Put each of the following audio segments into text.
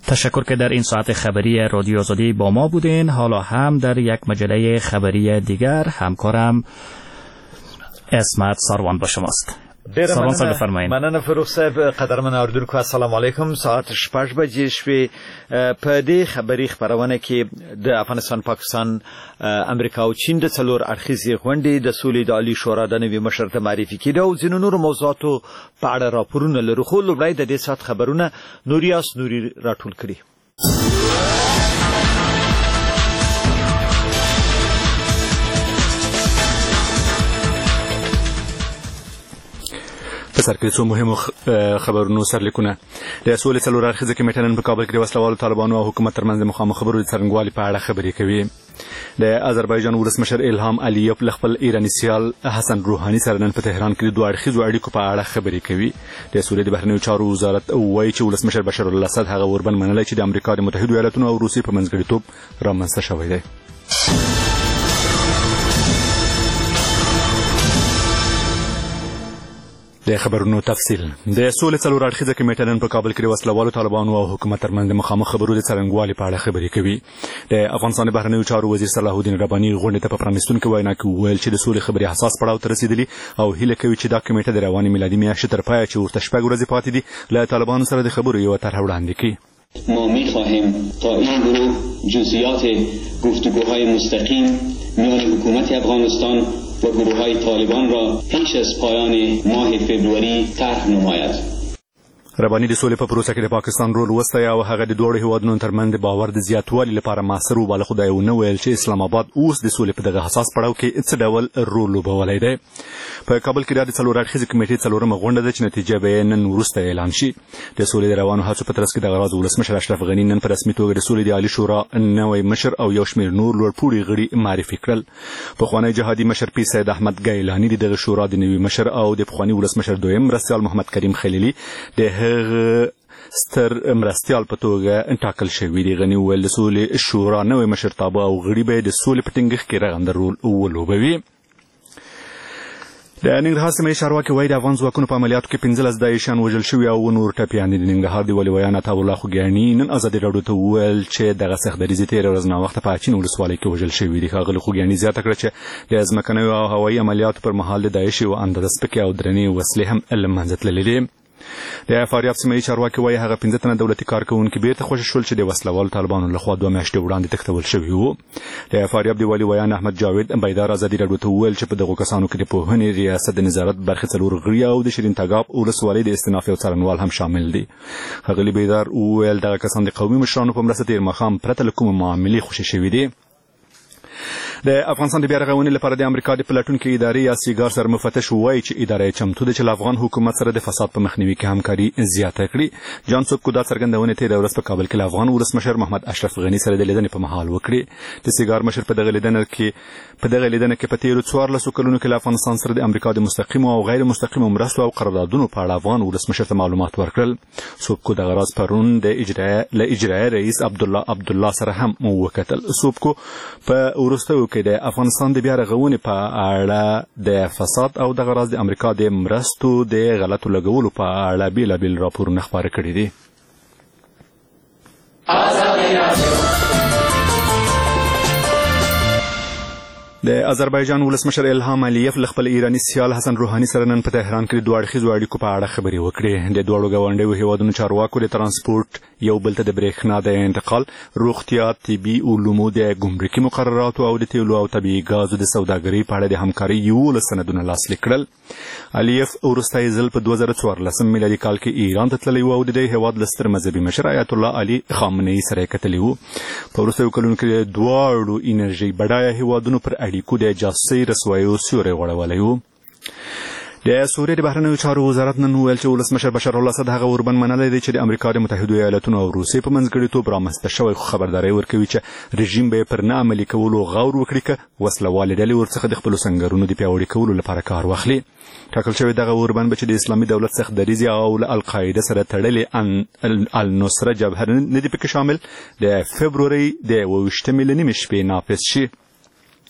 تشکر که در این ساعت خبری رادیو آزادی با ما بودین. حالا هم در یک مجله خبری دیگر همکارم اسمت ساروان با شماست. سلام صاحب بفرمایید. مننه فروغ صاحب. قدرمن اوریدونکو السلام علیکم. ساعت 6 بجې شوې. په دې خبري خبرونه کې د افغانستان، پاکستان، امریکا او چین د څلور اړخیزې غونډې د سولې د عالی شورا د نوي مشر ته معرفي کېده او ځینو نورو موضوعاتو په اړه راپورونه لرو. خو لومړی د دې ساعت خبرونه نوریاس نوري راټول کړي. سرکې څو مهمو خبرونو سرلیکونه. د سولې څلور اړخیزه کمیټه نن په کابل کې د وسلوالو طالبانو او حکومت ترمنځ د مخامخ خبرو د څرنګوالي په اړه خبرې کوي. د آذربایجان ولسمشر الهام الیف له خپل ایراني سیال حسن روحاني سره نن په تهران کې د دوه اړخیزو اړیکو په اړه خبرې کوي. د سولې د بهرنیو چارو وزارت وایي چې ولسمشر بشار الاسد هغه وربن منلی چې د امریکا د متحدو ایالاتونو او روسیې په منځګړیتوب رامنځته شوی دی. د خبرونو تفصیل. د سولې څلور اړخیزه کمیټه نن په کابل کې د وسلوالو طالبانو او حکومت ترمنځ د مخامخ خبرو د څرنګوالي په اړه خبرې کوي. د افغانستان د بهرنیو چارو وزیر صلاح الدین رباني غونډې ته په پرانیستونکې وینا کې وویل چې د سولې خبرې حساس پړاو ته رسېدلي او هیله کوي چې دا کمیټه د روانې میلادي میاشتې تر پایه چې ورته 6 ورځې پاتې دي له طالبانو سره د خبرو یوه طرح وړاندې کړي. ما می‌خواهیم تا این گروه جزئیات گفتگوهای مستقیم میان حکومت افغانستان و گروه‌های طالبان را پیش از پایان ماه فبروری طرح نماید. رباني د سولې په پروسه کې د پاکستان رول وستی او هغه د دوړو هیوادونو ترمنځ د باور د زیاتوالي لپاره مؤثر وباله، خو دا یو نه ویل چې اسلام آباد اوس د سولې په دغه حساس پړاو کې څه ډول رول لوبولی دی. په کابل کې د څلور اړخیزې کمیټې څلورمه غونډه ده چې نتیجه به نن وروسته اعلان شي. د سولې د روانو هڅو په ترڅ کې دغه راز ولسمشر اشرف غني نن په رسمي توګه د سولې د عالی شورا نوی مشر او یو شمېر نور لوړپوړي غړي معرفي کړل. پخوانی جهادي مشر پیر سید احمد ګیلاني د دغه شورا د نوي مشر او د پخوانی ولسمشر دویم مرستیال محمد کریم خلیلي د هغه ستر مرستیال په توګه ټاکل شوي دي. غني وویل د سولې شورا نوی مشرتابه او غړي به د سولې په ټینګښت کې رغنده رول ولوبوي. د ننګرهار سیمه چارواکي وایي د افغان ځواکونو په عملیاتو کې 15 داعشیان وژل شوي او نور ټپیان دي. د ننګرهار د ولي ویان عطاالله خوږیاڼي نن ازادي راډیو ته وویل چې دغه سختدریځې تېره ورځ ناوخته په اچین ولسوالۍ کې وژل شوي دي. ښاغلي خوږیاڼي زیاته کړه چې د ځمکنیو او هوایي عملیاتو پر مهال د داعش یوه اندازه سپکې او درنې وسلې هم له منځه تللې دي. د فاریاب سیمه چارواکي وایي هغه 15 تنه دولتي کارکونکي بیرته خوشي شول چې د وسلوالو طالبانو لخوا 2 میاشتې وړاندې تښتول شوي وو. د فاریاب د والي ویان احمد جاوید بیدار ازادي راډیو ته وویل چې په دغو کسانو کې د پوهنې ریاست د نظارت برخې 4 غړي او د شیرین تګاب ولسوالۍ د استناف یو څارنوال هم شامل دي. ښاغلي بیدار وویل دغه کسان د قومي مشرانو په مرسته تېر ماښام پرته له کومې معاملې خوشي شوي دي. د افغانستان د بیا رغونې لپاره د امریکا د پلټونکې ادارې یا سیګار سره مفتش وایي چې اداره یې چمتو ده چې له افغان حکومت سره د فساد په مخنیوي کې همکاري زیاته کړي. جان سوبکو دا څرګندونه تېره ورځ په کابل کې له افغان ولسمشر محمد اشرف غني سره د لیدنې په مهال وکړي. د سیګار مشر په دغه لیدنه کې په تېرو 14 کلونو کې له افغانستان سره د امریکا د مستقیمو او غیر مستقیمو مرستو او قراردادونو په اړه افغان ولسمشر ته معلومات ورکړل. سوبکو دغه راز پرون د اجرایه رئیس عبدالله سره هم وکتل. سوبکو په وروستیو کې د افغانستان د بیا رغونې په اړه د فساد او دغه راز د امریکا د مرستو د غلطو لګولو په اړه بیلابیل راپورونه خپاره کړي دي. د آذربایجان ولسمشر الهام الیف له خپل ایراني سیال حسن روحاني سره نن په تهران کې د دوه اړخیزو اړیکو په اړه خبرې وکړې. د دواړو ګاونډیو هیوادونو چارواکو د ترانسپورت یو بل ته د برېښنا د انتقال، روغتیا، طبي علومو، د ګمرکي مقرراتو او د تیلو او طبیعي ګازو د سوداګرۍ په اړه د همکارۍ 11 سندونه لاسلیک کړل. الیف وروستی ځل په 2014 میلادي کال کې ایران ته تللی و او د دې هیواد له ستر مذهبي مشر آیت الله علي خامنه‌ای سره یې کتلي وو. په وروستیو کلونو کې د دواړو انرژۍ بډایه هیوادونو پر اړیکو د جاسوسۍ رسوایو سیوری غوړولی و. د سوریې د بهرنیو چارو وزارت نن وویل چې ولسمشر بشار الاسد هغه وربن منلی دی چې د امریکا د متحدو ایالاتونو او روسیې په منځګړیتوب رامنځته شوی، خو خبرداری ورکوي چې رژیم به پر نه عملي کولو غور وکړي که وسلوالې ډلې ورڅخه د خپلو سنګرونو د پیاوړي کولو لپاره کار واخلي. ټاکل شوی دغه اوربند به چې د اسلامي دولت څخه دریځي او له القاعده سره تړلې النصره جبهه نه دي پکې شامل د فبرورۍ د 28 نیمې شپې نافذ شي.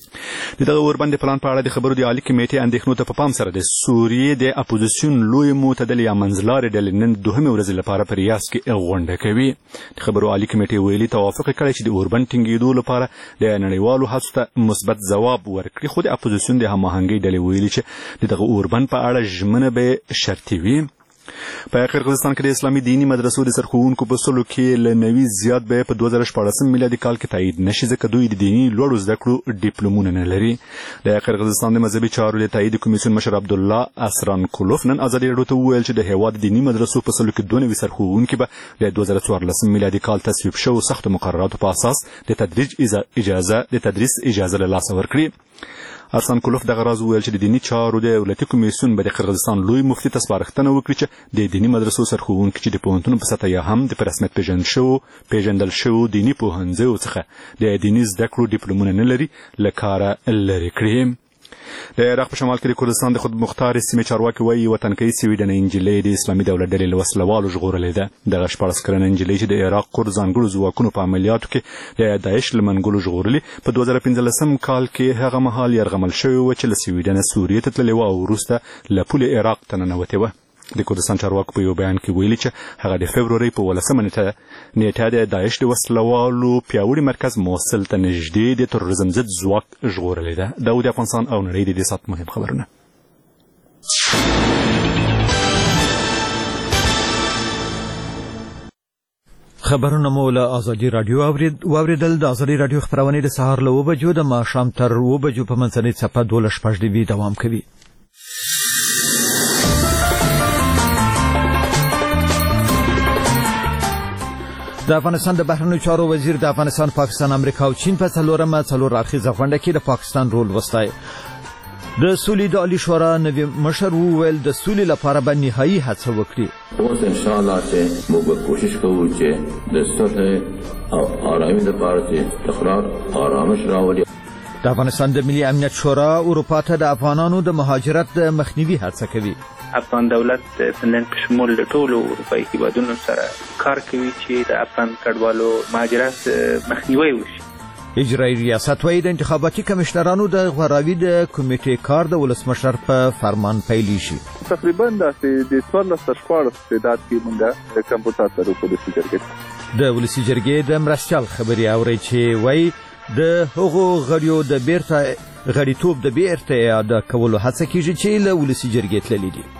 د دغه اوربند پلان په اړه د خبرو د عالی کمیټې اندېښنو ته په پام سره د سوریې د اپوزیسیون لوی معتدل یا منځلارې ډلې نن دوهمې ورځې لپاره په ریاض کې غونډه کوي. د خبرو عالی کمیټې ویلي توافق کړی چې د اوربند ټینګېدو لپاره د نړیوالو هڅو ته مثبت ځواب ورکړي، خو د اپوزیسیون د هماهنګۍ ډلې ویلي چې د دغه اوربند په اړه ژمنه به شرطي وي. په قرغیزستان کې د اسلامي دینی مدرسو د سرښوونکو په سلو کې له 90 زیات به په 2014 میلادي کال کې تایید نشي، ځکه دوی د دینی لوړو زده کړو ډیپلومونه نه لري. د قرغیزستان د مذهبي چارو د تایید کمیسیون مشر عبدالله اسرانکولوف نن ازادي راډیو ته وویل چې د هیواد دینی مدرسو په سلو کې 92 سرښوونکي به د 2014 میلادي کال تصویب شوو سختو مقرراتو په اساس د تدریس اجازه له لاسه ورکړي. ارسانکولوف دغه راز وویل چې د دینی چارو د دولتي کمیسیون به د قرغیزستان لوی مفتي ته سپارښتنه وکړي چې د دینی مدرسو سرښوونکي چې د پوهنتون په سطحه یا هم د په رسمیت پیژندل شوو دینی پوهنځیو څخه د دینی زده کړو ډیپلومونه نه لري له کاره لرې کړي. د عراق په شمال کې د کردستان د خود مختار سیمې چارواکي وایي وطنکۍ سویډنۍ نجلۍ د اسلامي دولت ډلې له وسلوالو ژغورلې ده. دغه 14 کلنه نجلۍ چې د عراق کرد ځانګړو ځواکونو په عملیاتو کې د داعش له منګولو ژغورلې په 2015 کال کې هغه مهال یرغمل شوې وه چې له سویډنه سوریې ته تللې وه او وروسته له پولې عراق ته ننوتې وه. د کردستان چارواکو په یو بیان کې ویلي چې هغه د فبرورۍ په 18 نیټه د داعش د وسلوالو پیاوړي مرکز موصل ته نږدې د تروریزم ضد ځواک ژغورلی ده. دا د افغانستان او نړۍ د دې ساعت مهم خبرونه. خبرونه مو له ازادي راډیو واوریدل. د ازادي راډیو خبرونه د سهار له 9 بجو د ماښام تر 2 بجو په منځنۍ څپه 12:15 دوام کوي. د افغانستان د بهرنیو چارو وزیر د افغانستان، پاکستان، امریکا او چین په څلور اړخیزه غونډه کې د پاکستان رول وستای. د سولې د عالی شورا نوی مشر وویل د سولې لپاره به نهایي هڅه وکړي. اوس ان شاء الله چې موږ کوشش کوو چې د صلح او آرامۍ لپاره چې تکرار آرامش راولي. د افغانستان د ملي امنیت شورا اروپا ته د افغانانو د مهاجرت د مخنیوي هڅه کوي. افغان دولت فنلند په شمول ټولو اروپایي هیوادونو سره کار کوي چې د افغان کډوالو مهاجرت مخنیوي وشي. اجرایي ریاست وايي د انتخاباتي کمشنرانو د غوراوي د کمیټې کار د ولسمشر په فرمان پیل شي. تقریبا د 14 تعداد کې موږ د کمپیوټر سره په ولسی جرګې د مرستيال خبري اوري چې وايي د هغو غړیو د غړیتوب د بیرته اعاده کولو هڅه کیږي چې له ولسی جرګې تللي دي.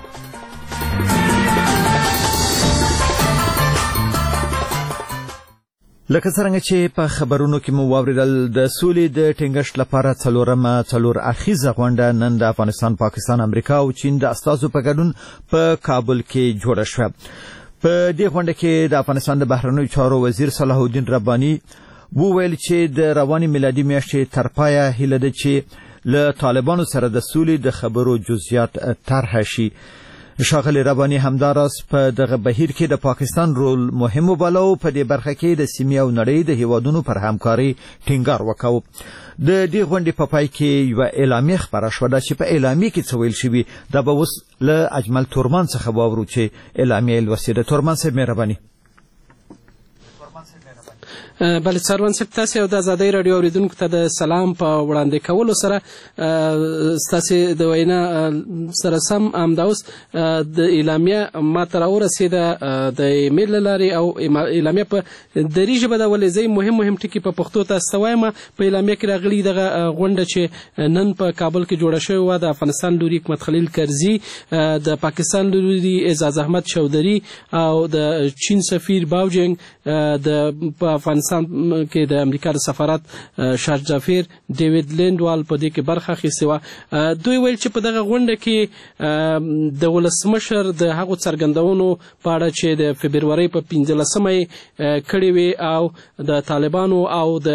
لکه څنګه چې په خبرونو کې مو واوریدل د سولې د ټینګښت لپاره څلور اړخیزه غونډه نن د افغانستان، پاکستان، امریکا او چین د استازو په ګډون په کابل کې جوړه شوه. په دې غونډه کې د افغانستان د بهرنیو چارو وزیر صلاح الدین رباني وویل چې د رواني میلادي میاشتې تر پایه هیله ده چې له طالبانو سره د سولې د خبرو جزئیات طرح شي. ښاغلی رباني همداراز په دغه بهیر کې د پاکستان رول مهم وباله او په دې برخه کې د سیمې او نړۍ د هیوادونو پر همکاري ټینګار وکاو. د دې غونډې په پای کې یو اعلامیه خبره شوه چې په اعلامیه کې څه ویل شوي دا به اوس له اجمل تورمان څخه واورو چې اعلامیه یې لوستې ده. تورمان صاحب مهرباني. بله سروان صاحب، تاسې او د ازادۍ راډیو اوریدونکو ته د سلام په وړاندې کولو سره ستاسې د وینا سره سم همدا اوس د اعلامیه ما ته راورسېده د ایمیل له لارې او اعلامیه په دري ژبه ده، ولې زه مهم ټکي په پښتو تاسو ته وایم. په اعلامیه کې راغلي دغه غونډه چې نن په کابل کې جوړه شوې وه د افغانستان لوري حکمت خلیل کرزي، د پاکستان لوري اعزاز احمد چودري او د چین سفیر باوجنګ، په افغانستان کې د امریکا د سفارت شارج جافر ډیوډ لینډوال په دې کې برخه اخیستې وه. دوی ویل چې په دغه غونډه کې د ولسمشر د هغو څرګندونو په اړه چې د فبرورۍ په 15 کړې وې او د طالبانو او د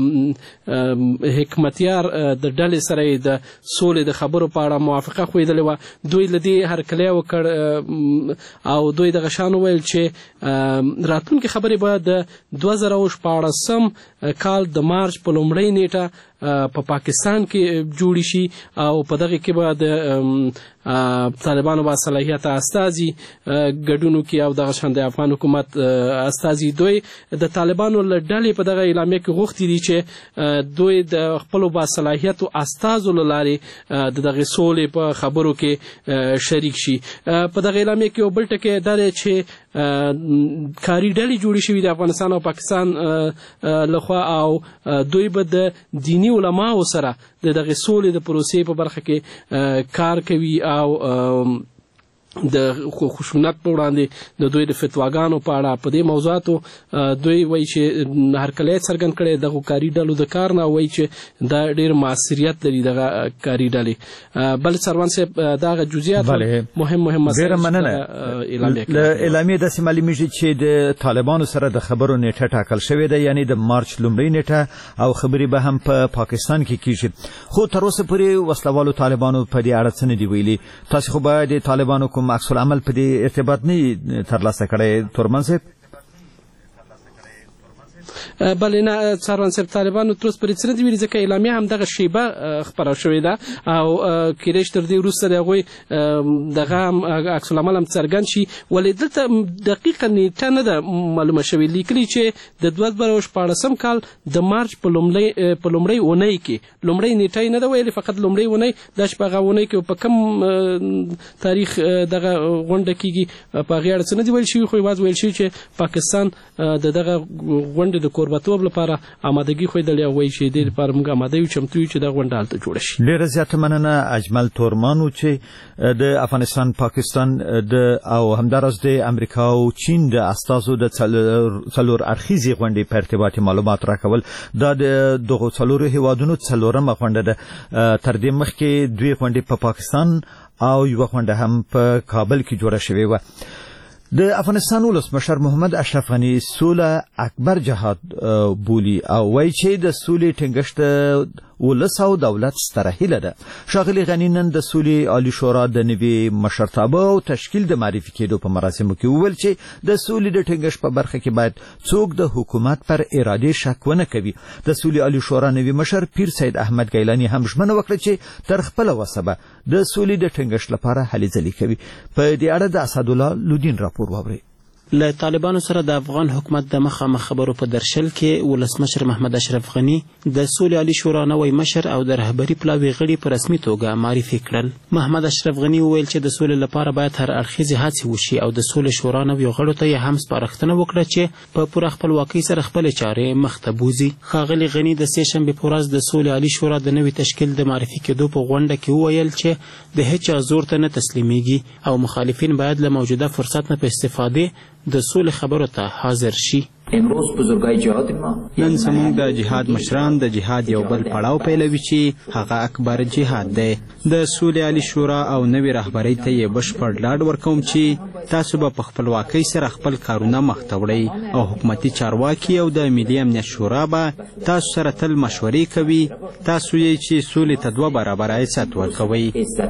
حکمتیار د ډلې سره د سولې د خبرو په اړه موافقه ښودلې وه. دوی له دې هرکلی وکړ او دوی دغه شان وویل چې راتلونکې خبرې به د 2014 کال د مارچ په لومړۍ نیټه په پاکستان کې جوړ شي او په دغه کې به د طالبانو با صلاحیت استازي ګډونو کې او دغه شان د افغان حکومت استازي دوی د طالبانو له ډلې په دغه اعلامیه کې غوښتي دي چې دوی د خپلو با صلاحیتو استازو له لارې د دغه سولې په خبرو کې شریک شي. په دغه اعلامیه کې یو بل ټکی دا دی چې کاري ډلې جوړې شوي د افغانستان او پاکستان لخوا او دوی به د دینی علماو سره د دغه سولې د پروسې په برخه کې کار کوي او د خشونت په وړاندې د دوی د فتواګانو په اړه په دې موضوعاتو دوی وایي چې هرکلی څرګند کړی دغه کاري ډلو د کار نه وایي چې دا ډېر مؤثریت لري دغه کاري ډلې. بل سروان صاحب دغه جزئیات مهم مسایل له اعلامیې داسې معلومیږي چې د طالبانو سره د خبرو نیټه ټاکل شوې ده، یعنی د مارچ لومړۍ نیټه، او خبرې به هم په پاکستان کې کیږي. خو تر اوسه پورې وسلوالو طالبانو په دې اړه څه نه دي ویلي. تاسو خو به د طالبانو کوم عکس العمل په دې ارتباط نه ترلاسه کړی تورمن صاحب؟ بلې نه څاروان صاحب، طالبانو تر اوسه پورې څه نه دي ویلي ځکه اعلامیه همدغه شیبه خپره شوې ده او کیدای شي تر دې وروسته د هغوی دغه عکس العمل هم څرګند شي. ولې دلته دقیقه نیټه نه ده معلومه شوې. لیکلي چې د 2014 کال د مارچ په لومړۍ اونۍ کې، لومړۍ نیټه یې نه ده ویلې، فقط لومړۍ اونۍ دا چې په هغه اونۍ کې په کوم تاریخ دغه غونډه کېږي په هغې اړه څه نه دي ویل شوي، خو یوازې ویل شوي چې پاکستان د دغه غونډې د کوربتوب لپاره آمادګي ښودلې او وایي چې دې لپاره موږ آماده یو، چمتو یو چې دا غونډه هلته جوړه شي. ډېره زیاته مننه اجمل تورمانو چې د افغانستان، پاکستان او همداراز د امریکا او چین د استازو د څلور اړخیزې غونډې په ارتباط معلومات راکول. دا د دغو څلورو هیوادونو څلورمه غونډه ده. تر دې مخکې دوې غونډې په پاکستان او یوه غونډه هم په کابل کې جوړه شوې وه. د افغانستان ولسمشر محمد اشرف غنی سوله اکبر جهاد بولی او وایي چې د سولې ټینګښت ولس او دولت ستره هیله ده. ښاغلي غنی نن د سولې عالی شورا د نوي مشرتابه او تشکیل د معرفي کېدو په مراسمو کې وویل چې د سولې د ټینګښت په برخه کې باید څوک د حکومت پر ارادې شک ونه کوي. د سولې عالی شورا نوي مشر پیر سید احمد ګیلاني هم ژمنه وکړه چې تر خپله وسه به د سولې د ټینګښت لپاره هلې ځلې کوي. په دې اړه د اسدالله لودین راپور واورئ. له طالبانو سره د افغان حکومت د مخامخ خبرو په درشل کې ولسمشر محمد اشرف غنی د سولې عالی شورا نوی مشر او د رهبري پلاوي غړي په رسمي توګه معرفي کړل. محمد اشرف غنی وویل چې د سولې لپاره باید هر اړخیزې هڅې وشي او د سولې شورا نویو غړو ته یې هم سپارښتنه وکړه چې په پوره خپلواکۍ سره خپلې چارې مخ ته بوځي. ښاغلي غنی د سې شنبې په ورځ د سولې عالی شورا د نوي تشکیل د معرفي کېدو په غونډه کې وویل چې د هیچا زور ته نه تسلیمیږي او مخالفین باید له موجوده فرصت نه په استفادې د سولې خبرو ته حاضر شي. امروز بزرگای جهاد ما نن زموږ د جهاد مشران د جهاد یو بل پړاو پیلوي چې هغه اکبر جهاد دی. د سولې عالی شورا او نوي رهبرۍ ته یې بشپړ ډاډ ورکوم چې تاسو به په خپلواکۍ سره خپل کارونه مخ ته وړئ او حکومتي چارواکي او د ملي امنیت شورا به تاسو سره تل مشورې کوي. تاسو یې چې سولې ته دوه برابره عزت ورکوئ.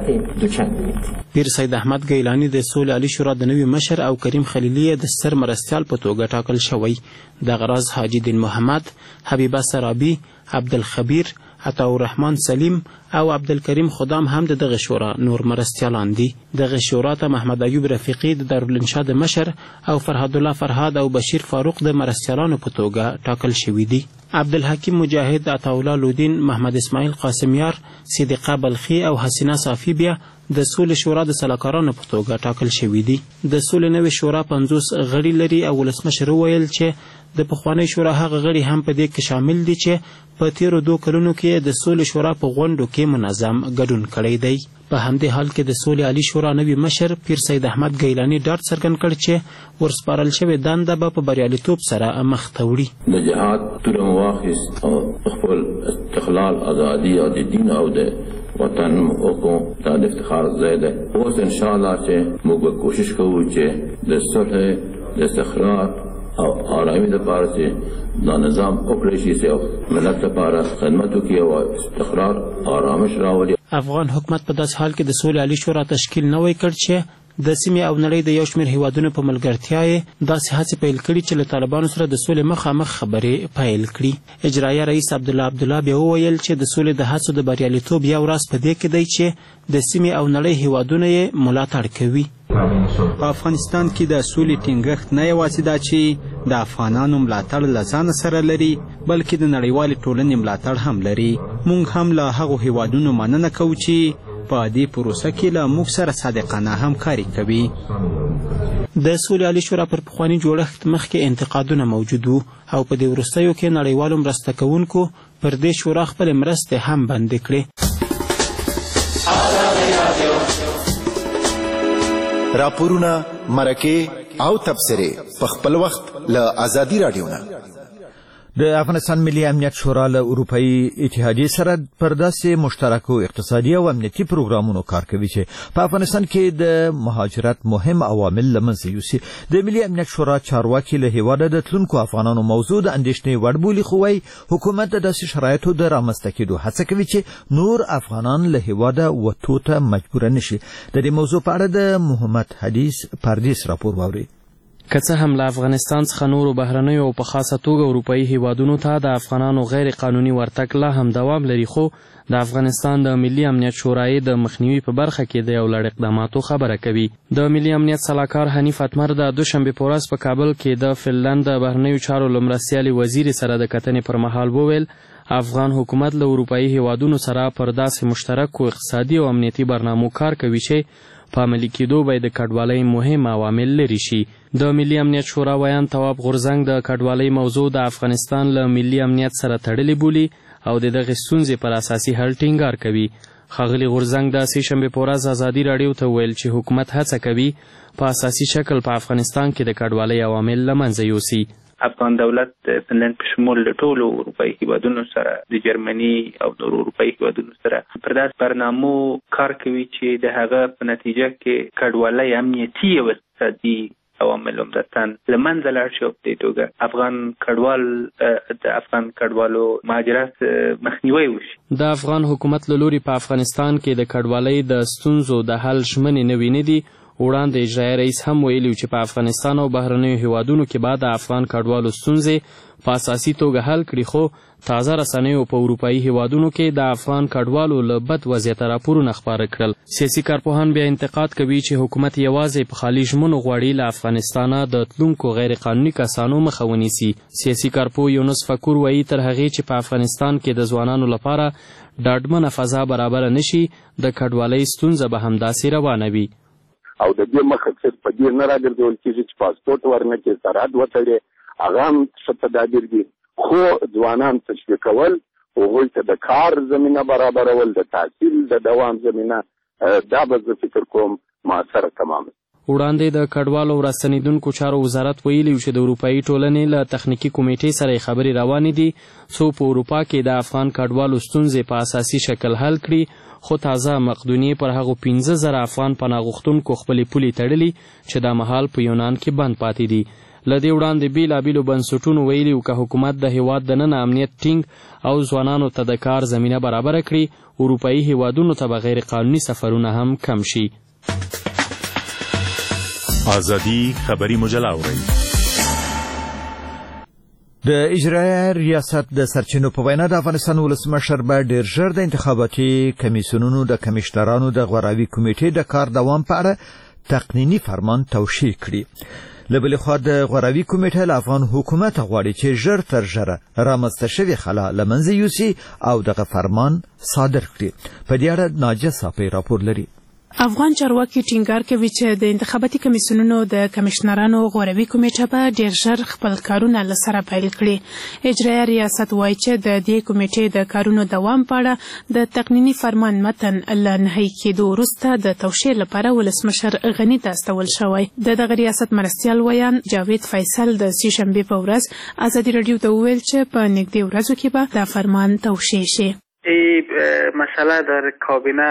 پیر سید احمد ګیلاني د سولې عالی شورا د نوي مشر او کریم خلیلي د ستر مرستیال په توګه ټاکل شوی. دغه راز حاجي دین محمد، حبیبه سرابي، عبدالخبیر، عطاالرحمن سلیم او عبدالکریم خدام هم دغه شورا نور مرستیالان دي. دغه شورا ته محمد ایوب رفیقي د دارالانشا د مشر او فرهاد الله فرهاد او بشیر فاروق د مرستیالانو په توګه ټاکل شوي دي. عبدالحکیم مجاهد، عطاالله لودین، محمد اسماعیل قاسمیار، صدیقه بلخي او حسینه صافی بیا د سولې شورا د سلاکارانو په توګه ټاکل شوي دي. د سولې نوې شورا 50 غړي لري او ولسمشر وویل چې د پخوانۍ شورا هغه غړي هم په دې کې شامل دي چې په تیرو 2 کلونو کې د سولې شورا په غونډو کې منظم ګډون کړی دی. په همدې حال کې د سولې عالی شورا نوي مشر پیر سید احمد ګیلاني ډاډ څرګند کړ چې ورسپارل شوې دنده به په بریالیتوب سره مخ ته وړي. د جهاد توره واخیست او خپل استقلال، ازادي او د دین او د وطن حقوق ته د افتخار ځای دی. اوس انشاءالله چې موږ به کوشش کوو چې د صلح، د استقرار او آرامي لپاره چې دا نظام وکړی شي چې ملت لپاره خدمت وکړي او استقرار آرامش راولي. افغان حکومت په داسې حال کې د سولې عالی شورا تشکیل نه وی کړ چې د سیمې او نړۍ د یو شمېر هیوادونو په ملګرتیا یې داسې هڅې پیل کړي چې له طالبانو سره د سولې مخامخ خبرې پیل کړي. اجرایه رئیس عبدالله بیا وویل چې د سولې د هڅو د بریالیتوب یو راز په دې کې دی چې د سیمې او نړۍ هیوادونه یې ملاتړ کوي. په افغانستان کې د سولې ټینګښت نه یوازې دا چې د افغانانو ملاتړ له ځانه سره لري بلکې د نړیوالې ټولنې ملاتړ هم لري. موږ هم له هغو هیوادونو مننه کوو چې په دې پروسه کې له موږ سره صادقانه همکاري کوي. د سولې عالي شورا پر پخواني جوړښت مخکې انتقادونه موجود وو او په دې وروستیو کې نړیوالو مرسته کوونکو پر دې شورا خپلې مرستې هم بندې کړې. راپورونه، مرکې او تبصرې په خپل وخت له آزادي رادیو نه. د افغانستان ملي امنیت شورا له اروپאי اتحادیې سره پر داسې مشترکو اقتصادي او امنیتي پروګرامونو کار کوي چې په افغانستان کې د مهاجرت مهم عوامل له منځه یوسي. د ملي امنیت شورا چارواکي له هیواده د تلونکو افغانانو موضوع د اندېښنې وړ بولي، خو وايي حکومت د داسې شرایطو د رامنځته کېدو هڅه کوي چې نور افغانان له هیواده وتو ته مجبور نشي. د دې موضوع په اړه د محمد حدیث پردیس راپور واوري. که څه هم له افغانستان څخه نورو بهرنیو او په خاصه توګه اروپאי هیوادونو ته د افغانانو غیر قانوني ورتګ لا هم دوام لري، خو د افغانستان د ملي امنیت شورای د مخنیوي په برخه کې د یو لړ اقداماتو خبره کوي. د ملي امنیت سلاکار حنیف اتمر د دوشنبه په ورځ په کابل کې د فنلند د بهرنیو چارو لمرستیالي وزیر سره د کتنې پر مهال وویل افغان حکومت له اروپאי هیوادونو سره پر داسې مشترکو اقتصادي او امنیتي برنامو کار کوي چې په عملي کېدو به د کډوالۍ مهم عوامل لرې شي. د ملي امنیت شورا ویان تواب غورځنګ د کډوالۍ موضوع د افغانستان له ملي امنیت سره تړلې بولي او د دغې ستونزې پر اساسي حل ټینګار کوي. ښاغلي غورځنګ د سې شنبې په ورځ ازادي راډیو ته ویل چې حکومت هڅه کوي په اساسي شکل په افغانستان کې د کډوالۍ عوامل له منځه یوسي. افغان دولت فنلند په شمول د ټولو اروپאי هیوادونو سره د جرمني او نورو اروپאי هیوادونو سره پر داسې برنامو کار کوي چې د هغه په نتیجه کې کډوالۍ امنیتي او اقتصادي عوامل عمدتاً له منځه لاړ شي او په دې توګه د افغان کډوالو مهاجرت مخنیوی وشي. د افغان حکومت له لوري په افغانستان کې د کډوالۍ د ستونزو د حل ژمنې نوې نه دي. وړاندې اجرایه رئیس هم ویلي چې په افغانستان او بهرنیو هیوادونو کې به د افغان کډوالو ستونزې په اساسي توګه حل کړي، خو تازه رسنیو په اروپאי هیوادونو کې د افغان کډوالو له بد وضعیته راپورونه خپاره کړل. سیاسي کارپوهان بیا انتقاد کوي چې حکومت یوازې په خالي ژمنو غواړي له افغانستانه د تلونکو غیر قانوني کسانو مخه ونیسي. سیاسي کارپوه یونس فکور وایي تر هغې چې په افغانستان کې د ځوانانو لپاره ډاډمنه فضا برابره نشي د کډوالۍ ستونزه به همداسې روانه وي. او د دې مقصد په دې نه راګرځول کېږي چې پاسپورت ورنکړي، سرحد وتړي، هغه هم ښه تدابیر دي، خو ځوانان تشویقول، هغوی ته د کار زمینه برابرول، د تحصیل د دوام زمینه، دا به زه فکر کوم مؤثره تمام. وړاندې د کډوالو راستنیدونکو چارو وزارت ویلي چې د اروپאי ټولنې له تخنیکي کمیټې سره خبرې روانې دي څو په اروپا کې د افغان کډوالو ستونزې په اساسي شکل حل کړي، خو تازه مقدونیې پر هغو 15,000 افغان پناه غوښتونکو خپلې پولې تړلي چې دا مهال په یونان کې بند پاتې دي. له دې وړاندې بېلابېلو بنسټونو ویلي که حکومت د هیواد دننه امنیت ټینګ او ځوانانو ته د کار زمینه برابره کړي، اروپאי هیوادونو ته به غیر قانوني سفرونه هم کم شي. آزادی خبری مجله اورئ. د اجرایه ریاست د سرچینو په وینا د افغانستان ولسمشر به ډیر ژر د انتخاباتي کمیسیونونو د کمیشنرانو د غوراوي کمیټې د کار دوام په اړه تقنیني فرمان توشیح کړي. له بلې خوا د غوراوي کمیټه له افغان حکومت غواړي چې ژر تر ژره رامنځته شوې خلا له منځه یوسي او دغه فرمان صادر کړي. په دې اړه ناجیه صافی راپور لري. افغان چارواکي ټینګار کوي چې د انتخاباتي کمیسیونونو د کمیشنرانو غوراوي کمیټه به ډیر ژر خپل کارونه له سره پیل کړي. اجرایه ریاست وایي چې د دې کمیټې د کارونو دوام په اړه د تقنیني فرمان متن له نهایی کېدو وروسته د توشیح لپاره ولسمشر غني ته استول شوی. د دغه ریاست مرستیال ویان جاوید فیصل د سې شنبې په ورځ ازادي راډیو ته وویل چې په نږدې ورځو کې به دا فرمان توشیح شي. مسله در کابینه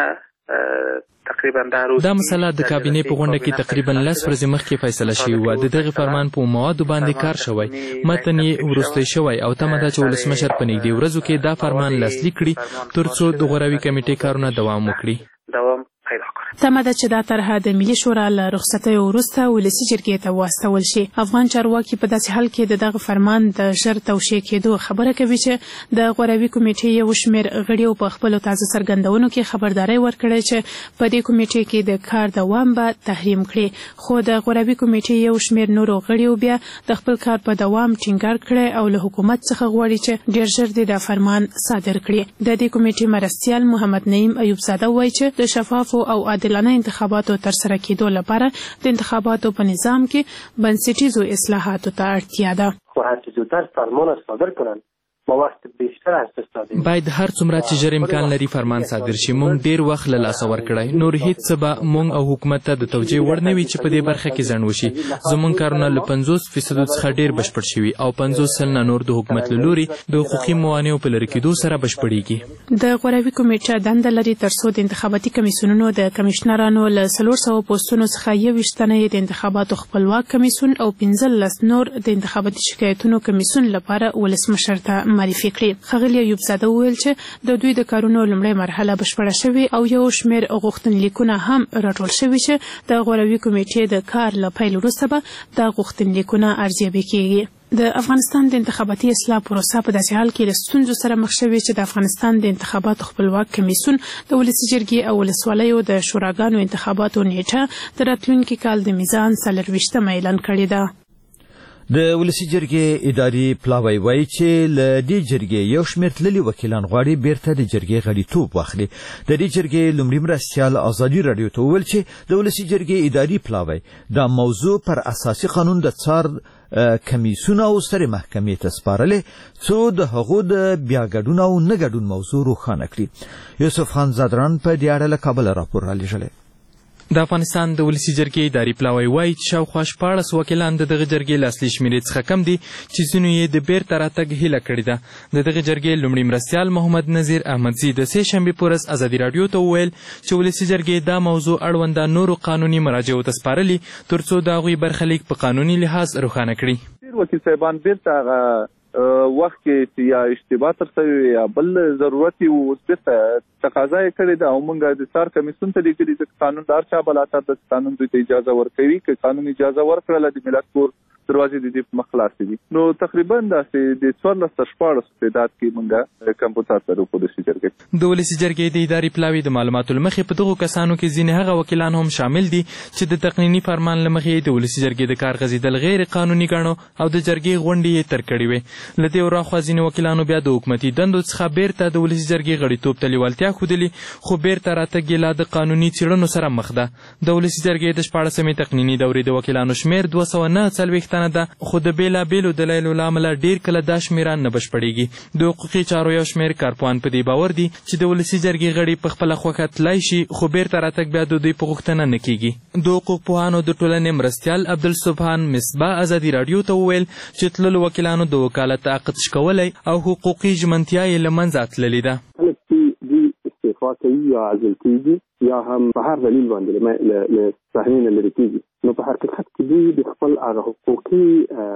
دا مسله د کابینې په غونډه کې تقریبا 10 ورځې مخکې فیصله شوې وه. د دغه فرمان په موادو باندې کار شوی، متن یې وروستی شوی او تمه ده چې ولسمشر په نږدې ورځو کې دا فرمان لاسلیک کړي تر څو د غوراوي کمیټې کارونه دوام وکړي. تمه ده چې دا طرحه د ملي شورا له رخصتۍ وروسته ولسي جرګې ته واستول شي. افغان چارواکي په داسې حال کې دغه فرمان د ژر توشیح کېدو خبره کوي چې د غوراوي کمیټې یو شمېر غړیو په خپلو تازه څرګندونو کې خبرداری ورکړې چې په دې کمیټې کې د کار دوام به تحریم کړي، خو د غوراوي کمیټې یو شمېر نورو غړیو بیا د خپل کار په دوام ټینګار کړی او له حکومت څخه غواړي چې ډېر ژر دې دا فرمان صادر کړي. د دې کمیټې مرستیال محمد نعیم ایوب زاده وایي چې د شفافو او عادلانه انتخاباتو ترسره کېدو لپاره د انتخاباتو په نظام کې بنسټیزو اصلاحاتو ته اړتیا ده. خو هر څه زودتر فرمان صادر کنن ما وخت بیشتر از استادیم. باید هر څومره چې ژر امکان لري فرمان صادر شي. مونږ ډیر وخت له لاسه ورکړی، نور هیڅ څه به مونږ او حکومت ته د توجیه وړ نه وي چې په دې برخه کې ځنډ وشي. زمونږ کارونه له 50% څخه ډیر بشپړ شوي او 50% نور د حکومت له لوري د حقوقي موانعو په لرې کېدو سره بشپړېږي. د غوراوي کمیټه دنده لري ترڅو د انتخاباتي کمیسیونونو د کمشنرانو له 400 پوسټونو څخه 21 تنه د انتخاباتو خپلواک کمیسیون او 15 نور د انتخاباتي شکایتونو کمیسیون لپاره ولسمشر ته معرفي کړي. ښاغلي ایوب زاده وویل چې د دوی د کارونو لومړۍ مرحله بشپړه شوې او یو شمېر غوښتنلیکونه هم راټول شوي چې د غوراوي کمیټې د کار له پیل وروسته به دا غوښتنلیکونه ارزیابي کېږي. د افغانستان د انتخاباتي اصلاح پروسه په داسې حال کې له ستونزو سره مخ شوې چې د افغانستان د انتخاباتو خپلواک کمیسیون د ولسي جرګې او ولسوالیو د شوراګانو انتخاباتو نیټه د راتلونکي کال د میزان 24 اعلان کړې ده. د ولسي جرګې اداري پلاوی وایي چې له دې جرګې یو شمېر تللي وکیلان غواړي بیرته د جرګې غړیتوب واخلي. د دې جرګې لومړي مرستیال ازادي راډیو ته وویل چې د ولسي جرګې اداري پلاوی دا موضوع پر اساسي قانون د څار کمیسیون او سترې محکمې ته سپارلې څو د هغو د بیا ګډون او نه ګډون موضوع روښانه کړي. یوسف خان زادران په دې اړه له کابله راپور رالیږلی. د افغانستان د ولسي جرګې اداري پلاوی وایي چې شاوخوا 14 وکیلان د دغه جرګې له اصلي شمېرې څخه کم دي چې ځینو یې د بیرته راتګ هیله کړې ده. د دغه جرګې لومړي مرستیال محمد نذیر احمدزي د سې شنبې په ورځ ازادي راډیو ته وویل چې ولسي جرګې دا موضوع اړونده نورو قانوني مراجعو ته سپارلي تر څو د هغوی برخلیک په قانوني لحاظ روښانه کړي. وکیل صاحبان بیرته وخت کې یا اشتباه ترسره یا بل ضرورت او بیرته تقاضا یې کړې ده او موږ د څار کمیسیون ته لیکلي چې قانوندار چا بلاته د قانون دوی ته اجازه ورکوي که قانون اجازه ورکړله د ملت کور دروازې د دې مخ خلاصې دي. نو تقریبا داسې د 14 تعداد کې موږ کمپیوټر سره په ولسي جرګې د ولسي جرګې د اداري پلاوي د معلوماتو لمخې په دغو کسانو کې ځینې هغه وکیلان هم شامل دي چې د تقنیني فرمان لمخې د ولسي جرګې د کار غځېدل غیر قانوني ګڼو او د جرګې غونډې یې تر کړې وې. له دې وراخوا ځینې وکیلانو بیا د حکومتي دندو څخه بیرته د ولسي جرګې غړیتوب ته لیوالتیا ښودلې خو بیرته راتګ یې لا د قانوني څېړنو سره مخ ده. د ولسي جرګې د 14مې تقنیني دورې د وکیلانو شمېر 249 تنه ده خو د بېلابېلو دلایلو له امله ډېر کله دا شمېره نه بشپړېږي. د حقوقي چارو یو شمېر کارپوهان په دې باور دي چې د ولسي جرګې غړي په خپله خوښه تلای شي خو بیرته راتګ بیا د دوی په غوښتنه نه کېږي. د حقوق پوهانو د ټولنې مرستیال عبدالسبحان مصباح ازادي راډیو ته وویل چې تللو وکیلانو د وکالت عقد شکولی او حقوقي ژمنتیا یې له منځه تللې ده. استعفا کوي یا عزل کېږي یا هم په هر دلیل باندې له صحنې نه لرې کېږي. نو په حقیقت کې دوی د خپل هغه حقوقي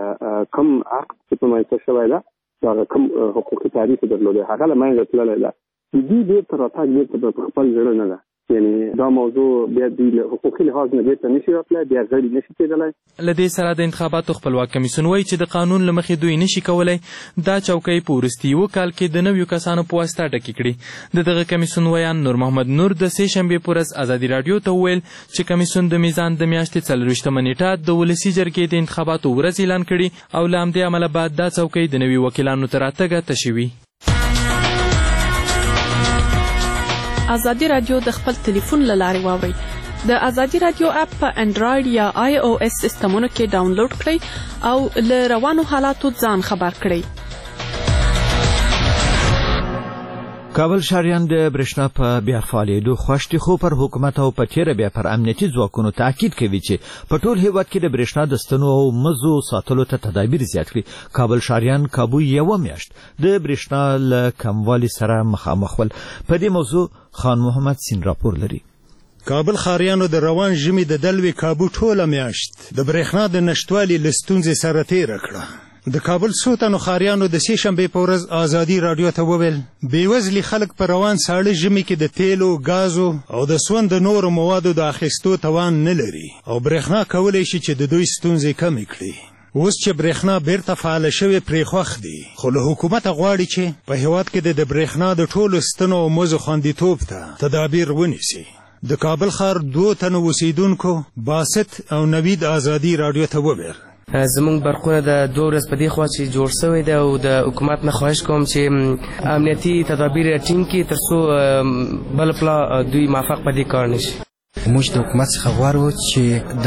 کم عقد چې په منځ شوی ده هغه کم حقوقي تعریف درلوده هغه له منځه تللی ده. دوی بیرته راتګ بیرته په خپل زړه نه ده، یعنی دا موضوع بیا دوی له حقوقي لحاظ نه بیرته نشي راتلی، بیا غړي نشي کېدلی. له دې سره د انتخاباتو خپلواک کمیسیون وایي چې د قانون له مخې دوی نشي کولی دا چوکۍ په وروستي یوه کال کې د نویو کسانو په واسطه ډکې کړي. د دغه کمیسیون ویان نور محمد نور د سې شنبې په ورځ ازادي راډیو ته وویل چې کمیسیون د میزان د میاشتې 24مه نیټه د ولسي جرګې د انتخاباتو ورځ اعلان کړي او له همدې امله بعد دا چوکۍ د نوي وکیلانو تر راتګه تشې وي. ازادي راډیو د خپل ټلیفون له لارې واورئ. د ازادي راډیو اپ په انډراید یا iOS سیسټمونو کې ډاونلوډ کړئ او له روانو حالاتو ځان خبر کړئ. کابل شهریان د برېښنا په بیا فعالېدو خوښ دي خو پر حکومت او په تېره بیا پر امنیتي ځواکونو تاکید کوي چې په ټول هېواد کې د برېښنا د ستنو او مزو ساتلو ته تدابیر زیات کړي. کابل شهریان کابو یوه میاشت د برېښنا له کموالي سره مخامخ ول. په دې موضوع خان محمد سین راپور لري. کابل ښاریانو د روان ژمي د دلوي کابو ټوله میاشت د برېښنا د نشتوالي له ستونزې سره تېره کړه. د کابل څو تنو ښاریانو د سې شنبې په ورځ ازادي راډیو ته وویل بېوزلي خلک په روان ساړه ژمي کې د تیلو ګازو او د سون د نورو موادو د اخیستو توان نه لري او برېښنا کولی شي چې د دوی ستونزې کمې کړي. اوس چې برېښنا بیرته فعاله شوې پرې خوښ دي، خو له حکومته غواړي چې په هېواد کې د برېښنا د ټولو ستنو او مزو خوندیتوب ته تدابیر ونیسي. د کابل ښار 2 تنو اوسیدونکو باسط او نوید ازادي راډیو ته وویل زمونږ برقونه د 2 ورځ په دې خوا چې جوړ شوی دی او د حکومت نه خواهش کوم چې امنیتي تدابیر ټینګ کړي تر څو بل پلا دوی موافق په دې کار نشي. موږ د حکومت څخه غواړو چې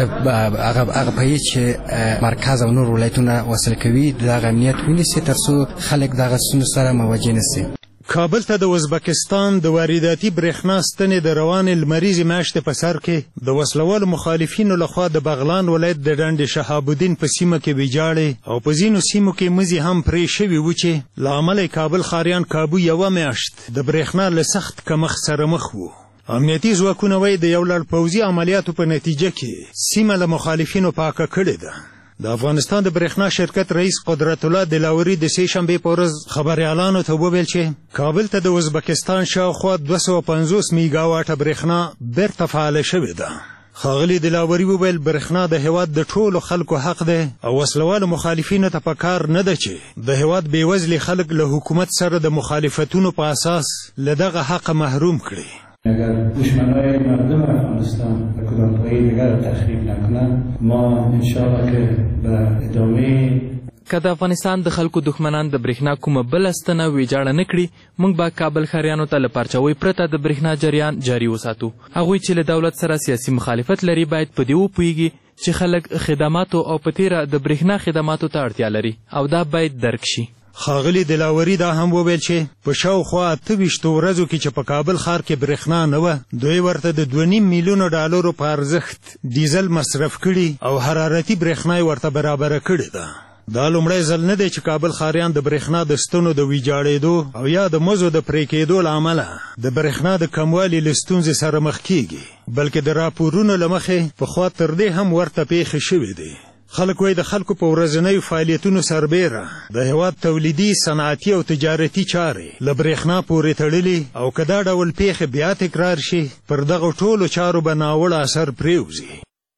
هغه پایې چې مرکز او نور ولایتونه وصل کوي د هغه امنیت ونیسي تر څو خلک دغه ستونزو سره مواجه نشي. کابل ته د ازبکستان د وارداتي برېښنا ستنې د روانې لمریزې میاشتې په سر کې د وسلوالو مخالفینو لخوا د بغلان ولایت د ډنډ شهاب الدین په سیمه کې ویجاړې او په ځینو سیمو کې مزي هم پرې شوي وو چې له امله کابل ښاریان کابو یوه میاشت د برېښنا له سخت کمښت سره مخ وو. امنیتي ځواکونه وایي د یو لړ پوځي عملیاتو په نتیجه کې سیمه له مخالفینو پاکه کړې ده. د افغانستان د برېښنا شرکت رئیس قدرت الله دلاوري د سې شنبې په ورځ خبریالانو ته وویل چې کابل ته د ازبکستان شاوخوا 250 میګاواټه برېښنا بیرته فعاله شوې ده. ښاغلي دلاوري وویل برېښنا د هېواد د ټولو خلکو حق دی او وسلوالو مخالفینو ته په کار نه ده چې د هېواد بېوزلي خلک له حکومت سره د مخالفتونو په اساس له دغه حقه محروم کړي. اگر دشمنای مردم افغانستان به کدام پایی دیگر تخریب نکنند ما انشاءالله که به ادامه که د افغانستان د خلکو دښمنان د برېښنا کومه بله ستنه ویجاړه نه کړي موږ به کابل ښاریانو ته له پارچاوۍ پرته د برېښنا جریان جاري وساتو. هغوی چې له دولت سره سیاسي مخالفت لري باید په دې وپوهیږي چې خلک خدماتو او په تیره د برېښنا خدماتو ته اړتیا لري او دا باید درک شي. ښاغلي دلاوري دا هم وویل چې په شاوخوا 28 ورځو کې چې په کابل ښار کې برېښنا نه وه دوی ورته د 2.5 میلیونو ډالرو په ارزښت ډیزل مصرف کړي او حرارتي برېښنا یې ورته برابره کړې ده. دا لومړی ځل نه دی چې کابل ښاریان د برېښنا د ستنو د ویجاړېدو او یا د مزو د پرې کېدو له امله د برېښنا د کموالي له ستونزې سره مخ کیږي، بلکې د راپورونو له مخې پخوا تر دې هم ورته پیښې شوې دي. خلک وایي د خلکو په ورځنیو فعالیتونو سربیره د هېواد تولیدي، صنعتي او تجارتي چارې له برېښنا پورې تړلي او که دا ډول پیښې بیا تکرار شي پر دغو ټولو چارو به ناوړه اثر پرېوځي.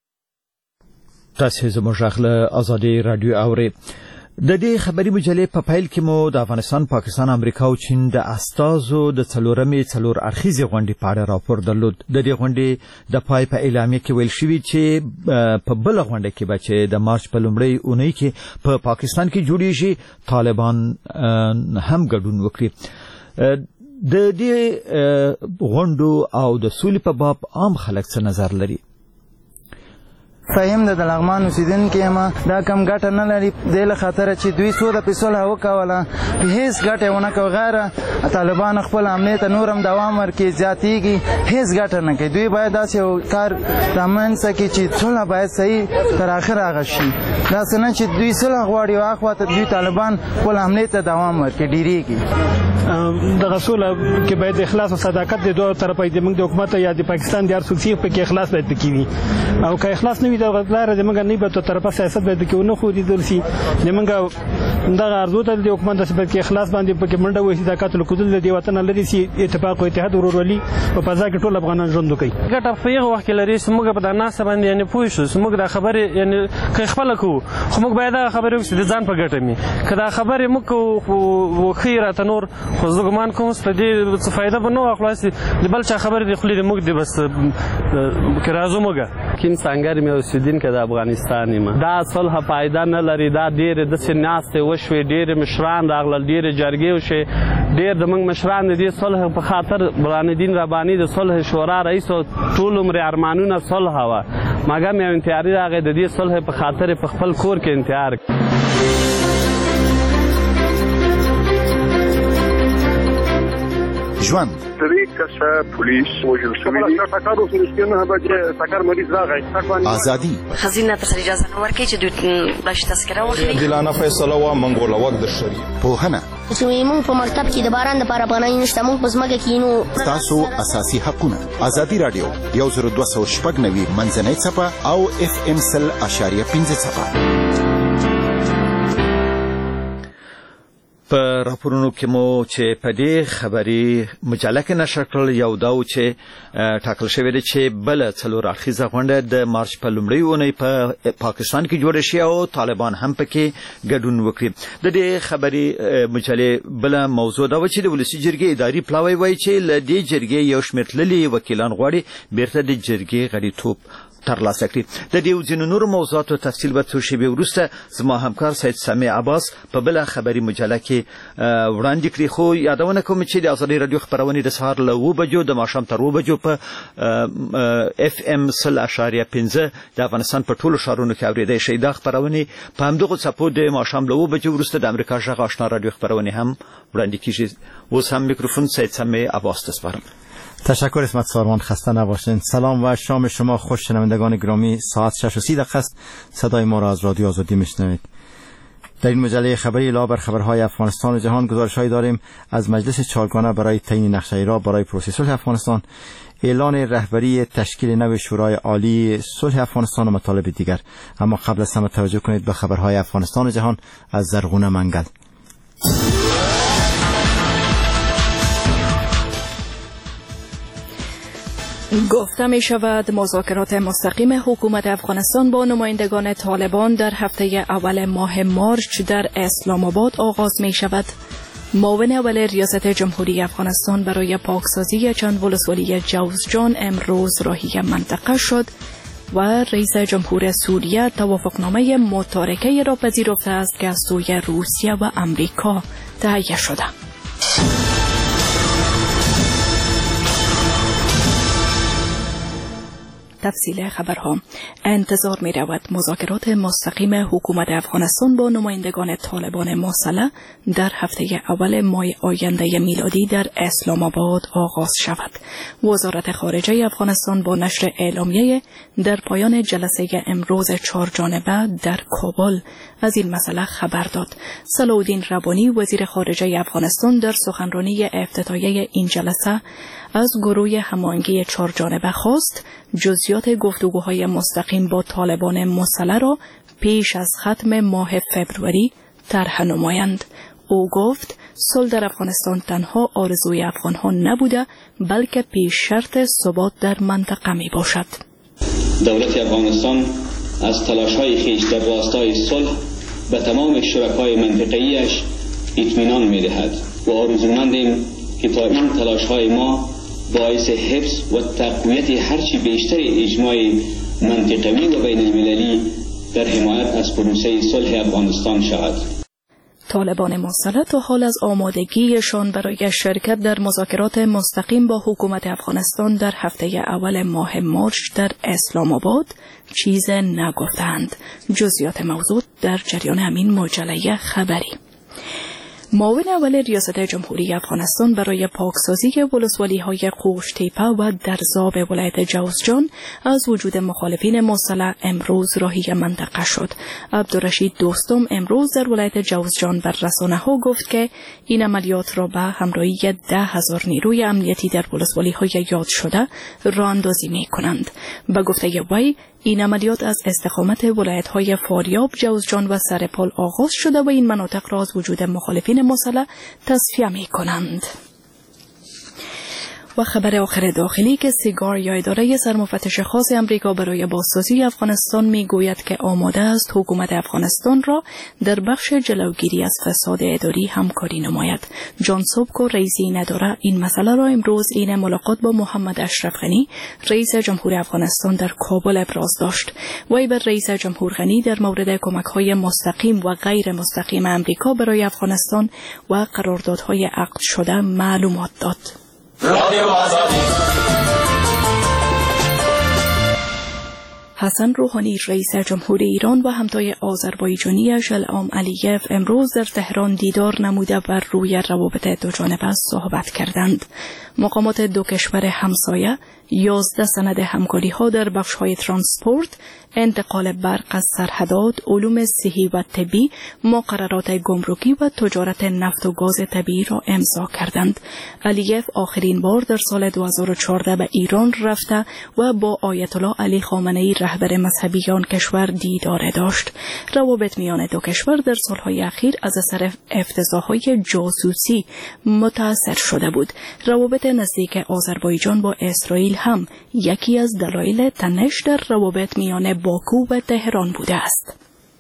تاسې زموږ غږ له ازادي راډیو اورئ. د دې خبري مجلې په پیل کې مو د افغانستان، پاکستان، امریکا او چین د استازو د څلورمې څلور اړخیزې غونډې په اړه راپور درلود. د دې غونډې د پای په اعلامیه کې ویل شوي چې په بله غونډه کې به چې د مارچ په لومړۍ اونۍ کې په پاکستان کې جوړیږي طالبان هم ګډون وکړي. د دې غونډو او د سولې په باب عام خلک څه نظر لري؟ فهم د لغمان اوسیدونکي یم، دا کم ګټه نه لري دې له خاطره چې دوی څو د صلح وکوله هېڅ ګټه یې ونه کړه. غیره طالبان خپل حملې ته نور هم دوام ورکړي، زیاتېږي، هېڅ ګټه نه کوي. دوی باید داسې یو کار رامنځته کړي چې صلح باید صحیح تر اخره هغه شي. داسې نه چې دوی صلح غواړي او اخوا ته دوی طالبان خپل حملې ته دوام ورکړي، ډېرېږي. دغه سوله کې باید اخلاص او صداقت د دوه طرفه د موږ د حکومت یا د پاکستان د هر څوک په کې اخلاص باید پکې وي او که اخلاص نه وي د غلطلاره د موږ نه به دوه طرفه سیاست باید پکې ونه ښودېدل شي. د موږ دغه ارزو ته د حکومت داسې باید کې اخلاص باندې پکې منډه ووهي، صداقت الکدل د دې وطن لري چې اتفاق او اتحاد ورورولي په فضا کې ټول افغانان ژوند وکړي. ګټه په هغه وخت کې لري چې موږ په دا ناسه باندې یعنې پوه شو چې موږ دا خبرې یعنې که خپله کوو خو موږ باید هغه خبرې وکړو چې د ځان په ګټه مې که دا خبرې موږ کوو خو ښیي راته نور خو زه ګمان کوم چې په دې څه فایده به نه واخلو، هسې د بل چا خبرې د خولې د موږ دي بس که راځو موږه کیم سنگر مې اوسیدونکی د افغانستان یم. دا صلح فایده نه لري، دا ډېرې داسې ناستې وشوې، ډېرې مشران راغلل، ډېرې جرګې وشوې، ډېر د موږ مشران د دې صلح په خاطر برهان الدین رباني د صلح شورا رئیس او ټول عمر ارمانونه صلح وه، مګر یو انتحاري راغی د دې صلح په خاطر په خپل کور کې انتحار. ژوند 3 کسه پولیس وژل شوي دي. ټکر اوس نږدې 9 بجې ټکر مریض راغی. ازادي خزینه ته اجازه نه ورکړي چې دوی راشي تذکره واخلي. عادلانه فیصله وه منګول وخت د شری پوهنه چې موږ په مکتب کې د باران لپاره پناه نشته، موږ په ځمکه کې نو تاسو اساسي حقونه. ازادي رادیو 10290 منځنۍ څپه او FM 100.5 څپه. په راپورونو کې مو چې په دې خبري مجله کې نشر کړل یو دا چې ټاکل شوی دی چې بل څلور اړخیزه غونډه د مارچ په لومړۍ اونۍ په پاکستان کې جوړه شي او طالبان هم پکې ګډون وکړي. د دې خبري مجلې بل موضوع دا و چې د ولسی جرګې اداري پلاوی وایي چې ل دې جرګې یو شمېر تللي وکیلان غواړي بیرته د جرګې غړیتوب ترلاسه کړي. د دې ځینو نور موضوعاتو تفصیل به څو شېبې وروسته زما همکار سید سمیع عباس په بل خبري مجله کې وړاندې کړي. خو یادونه کوم چې د ازادي رادیو خبرونه د سهار له 9 بجو د ماښام تر 2 بجو په FM 0.5 د افغانستان په ټولو ښارونو کې اورېدای شئ. دا خبرونه په همدغه څپو د ماښام له 2 بجو وروسته د امریکا غږ آشنا رادیو خبرونه هم وړاندې کیږي. اوس هم میکروفون سید سمیع عباس تسپارم. تشکر اسمت سارمان، خسته نباشین. سلام و شام شما خوش. شنوندگان گرامی، ساعت 6:30 است. صدای ما را از رادیو آزادی میشنوید. در این مجله خبری لا خبرهای افغانستان و جهان گزارش‌هایی داریم از مجلس چهارگانه برای تعیین نقشه راه برای پروسه صلح افغانستان، اعلان رهبری تشکیل نو شورای عالی صلح افغانستان و مطالب دیگر. اما قبل از همه توجه کنید به خبرهای افغانستان و جهان از زرغونه منگل. گفته می شود مذاکرات مستقیم حکومت افغانستان با نمایندگان طالبان در هفته اول ماه مارچ در اسلام آباد آغاز می شود. معاون اول ریاست جمهوری افغانستان برای پاکسازی چند ولسوالی جوزجان امروز راهی منطقه شد و رئیس جمهور سوریه توافقنامه متارکه را پذیرفته است که از سوی روسیه و امریکا تهیه شده. تفصیل خبرها. انتظار می رود مذاکرات مستقیم حکومت افغانستان با نمایندگان طالبان مسلح در هفته اول ماه آینده میلادی در اسلام آباد آغاز شود. وزارت خارجه افغانستان با نشر اعلامیه در پایان جلسه امروز 4 جانبه در کابل از این مسئله خبر داد. صلاح الدین ربانی وزیر خارجه افغانستان در سخنرانی افتتاحیه این جلسه از گروه هماهنگی 4 جانبه خواست جزئیات گفتگوهای مستقیم با طالبان مسلح را پیش از ختم ماه فبروری طرح نمایند. او گفت صلح در افغانستان تنها آرزوی افغانها نبوده بلکه پیش شرط ثبات در منطقه می باشد. دولت افغانستان از تلاش‌های خویش در راستای صلح به تمام شرکای منطقه‌ایش اطمینان می‌دهد و آرزومندیم که تا این تلاش‌های ما باعث حفظ و تقویت هرچی بیشتر اجماع منطقوی و بین المللی در حمایت از پروسه صلح افغانستان شود. طالبان مسلح تا حال از آمادگیشان برای شرکت در مذاکرات مستقیم با حکومت افغانستان در هفته اول ماه مارچ در اسلام آباد چیز نگفتند. جزئیات موضوع در جریان همین مجله خبری. معاون اول ریاست جمهوری افغانستان برای پاکسازی ولسوالی‌های قوشتیپه و درزاب ولایت جوزجان از وجود مخالفین مسلح امروز راهی منطقه شد. عبدالرشید دوستم امروز در ولایت جوزجان بر رسانه‌ها گفت که این عملیات را به همراهی 10,000 نیروی امنیتی در ولسوالی‌های یاد شده راه‌اندازی می‌کنند. به گفته وی این عملیات از استقامت ولایت‌های فاریاب، جوزجان و سرپال آغاز شده و این مناطق را از وجود مخالفین مسلح تصفیه می‌کنند. و خبر آخر داخلی که سیگار یا اداره سرمفتش خاص امریکا برای بازسازی افغانستان میگوید که آماده است حکومت افغانستان را در بخش جلوگیری از فساد اداری همکاری نماید. جان سوبکو رئیس این اداره این مسئله را امروز این ملاقات با محمد اشرف غنی رئیس جمهور افغانستان در کابل ابراز داشت. وی بر رئیس جمهور غنی در مورد کمک‌های مستقیم و غیر مستقیم امریکا برای افغانستان و قراردادهای عقد شده معلومات داد. حسن روحانی رئیس جمهور ایران و همتای آذربایجانیش الهام علییف امروز در تهران دیدار نموده و روی روابط دوجانبه صحبت کردند. مقامات دو کشور همسایه 11 سند همکاری ها در بخش های ترانسپورت، انتقال برق از سرحدات، علوم صحی و طبی، مقررات گمرکی و تجارت نفت و گاز طبیعی را امضا کردند. علییف آخرین بار در سال 2014 به ایران رفته و با آیت الله علی خامنه‌ای رهبر مذهبی آن کشور دیدار داشت. روابط میان دو کشور در سالهای اخیر از اثر افتضاح‌های جاسوسی متاثر شده بود. روابط نزدیک آذربایجان با اسرائیل هم یکی از دلایل تنش در روابط میان باکو و تهران بوده است.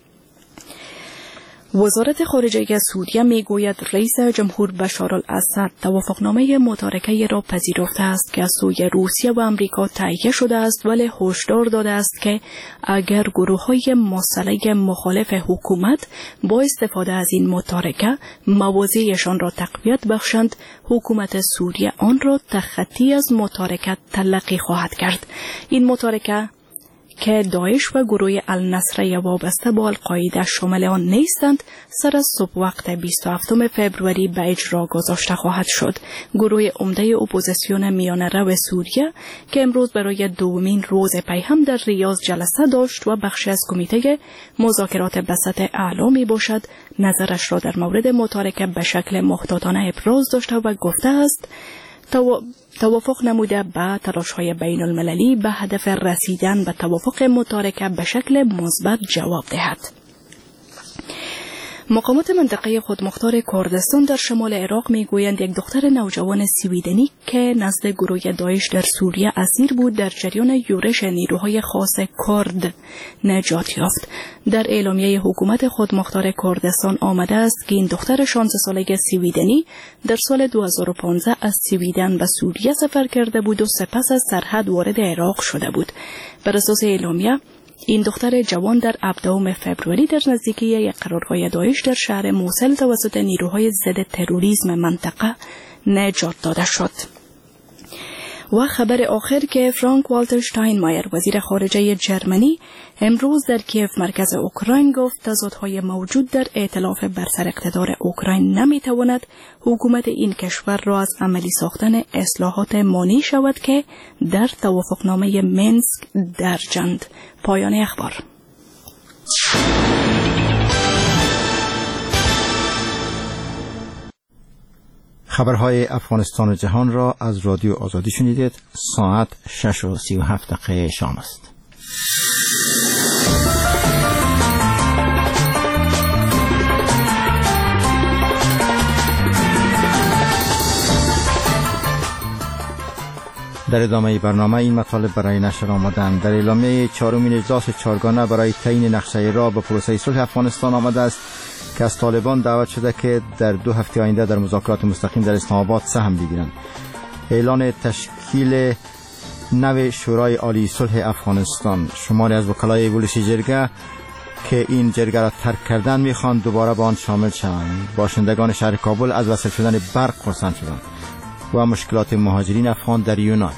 وزارت خارجه سوریه میگوید رئیس جمهور بشار الاسد توافقنامه متارکه را پذیرفته است که از سوی روسیه و آمریکا تهیه شده است، ولی هشدار داده است که اگر گروه‌های مسلح مخالف حکومت با استفاده از این متارکه موازیشان را تقویت بخشند، حکومت سوریه آن را تخطی از متارکه تلقی خواهد کرد. این متارکه که داعش و گروه النصره وابسته با القاعده شامل آن نیستند، سر از صبح وقت 27 فوریه به اجرا گذاشته خواهد شد. گروه عمده اپوزیسیون میانه رو سوریه که امروز برای دومین روز پی هم در ریاض جلسه داشت و بخشی از کمیته مذاکرات به سطح اعلی می باشد، نظرش را در مورد متارکه به شکل محتاطانه ابراز داشته و گفته است توافق نموده به تلاش‌های بین المللی به هدف رسیدن به توافق متارکه به شکل مثبت جواب دهد. مقامات منطقه خودمختار کردستان در شمال عراق میگویند یک دختر نوجوان سویدنی که نزد گروه داعش در سوریه اسیر بود در جریان یورش نیروهای خاص کرد نجات یافت. در اعلامیه حکومت خودمختار کردستان آمده است که این دختر 16 ساله سویدنی در سال 2015 از سویدن به سوریه سفر کرده بود و سپس از سرحد وارد عراق شده بود. بر اساس اعلامیه این دختر جوان در 17 فوریه در نزدیکی یک قرارگاه داعش در شهر موصل توسط نیروهای ضد تروریسم منطقه نجات داده شد. و خبر آخر که فرانک والتر شتاینمایر وزیر خارجه جرمنی امروز در کیف مرکز اوکراین گفت تضادهای موجود در ائتلاف بر سر اقتدار اوکراین نمیتواند حکومت این کشور را از عملی ساختن اصلاحات مانع شود که در توافقنامه منسک درجند. پایان اخبار. خبرهای افغانستان و جهان را از رادیو آزادی شنیدید. ساعت 6:37 شام است. در ادامه برنامه این مطالب برای نشر آمدند. در اعلامیه چهارمین اجلاس چهارگانه برای تعیین نقشه راه به پروسه صلح افغانستان آمده است که از طالبان دعوت شده که در 2 هفته آینده در مذاکرات مستقیم در اسلام آباد سهم بگیرند. اعلان تشکیل نو شورای عالی صلح افغانستان. شماری از وکلای پلیسی جرگه که این جرگه را ترک کردن میخوان دوباره به آن شامل شوند. باشندگان شهر کابل از وصل شدن برق خرسند شدند. و مشکلات مهاجرین افغان در یونان.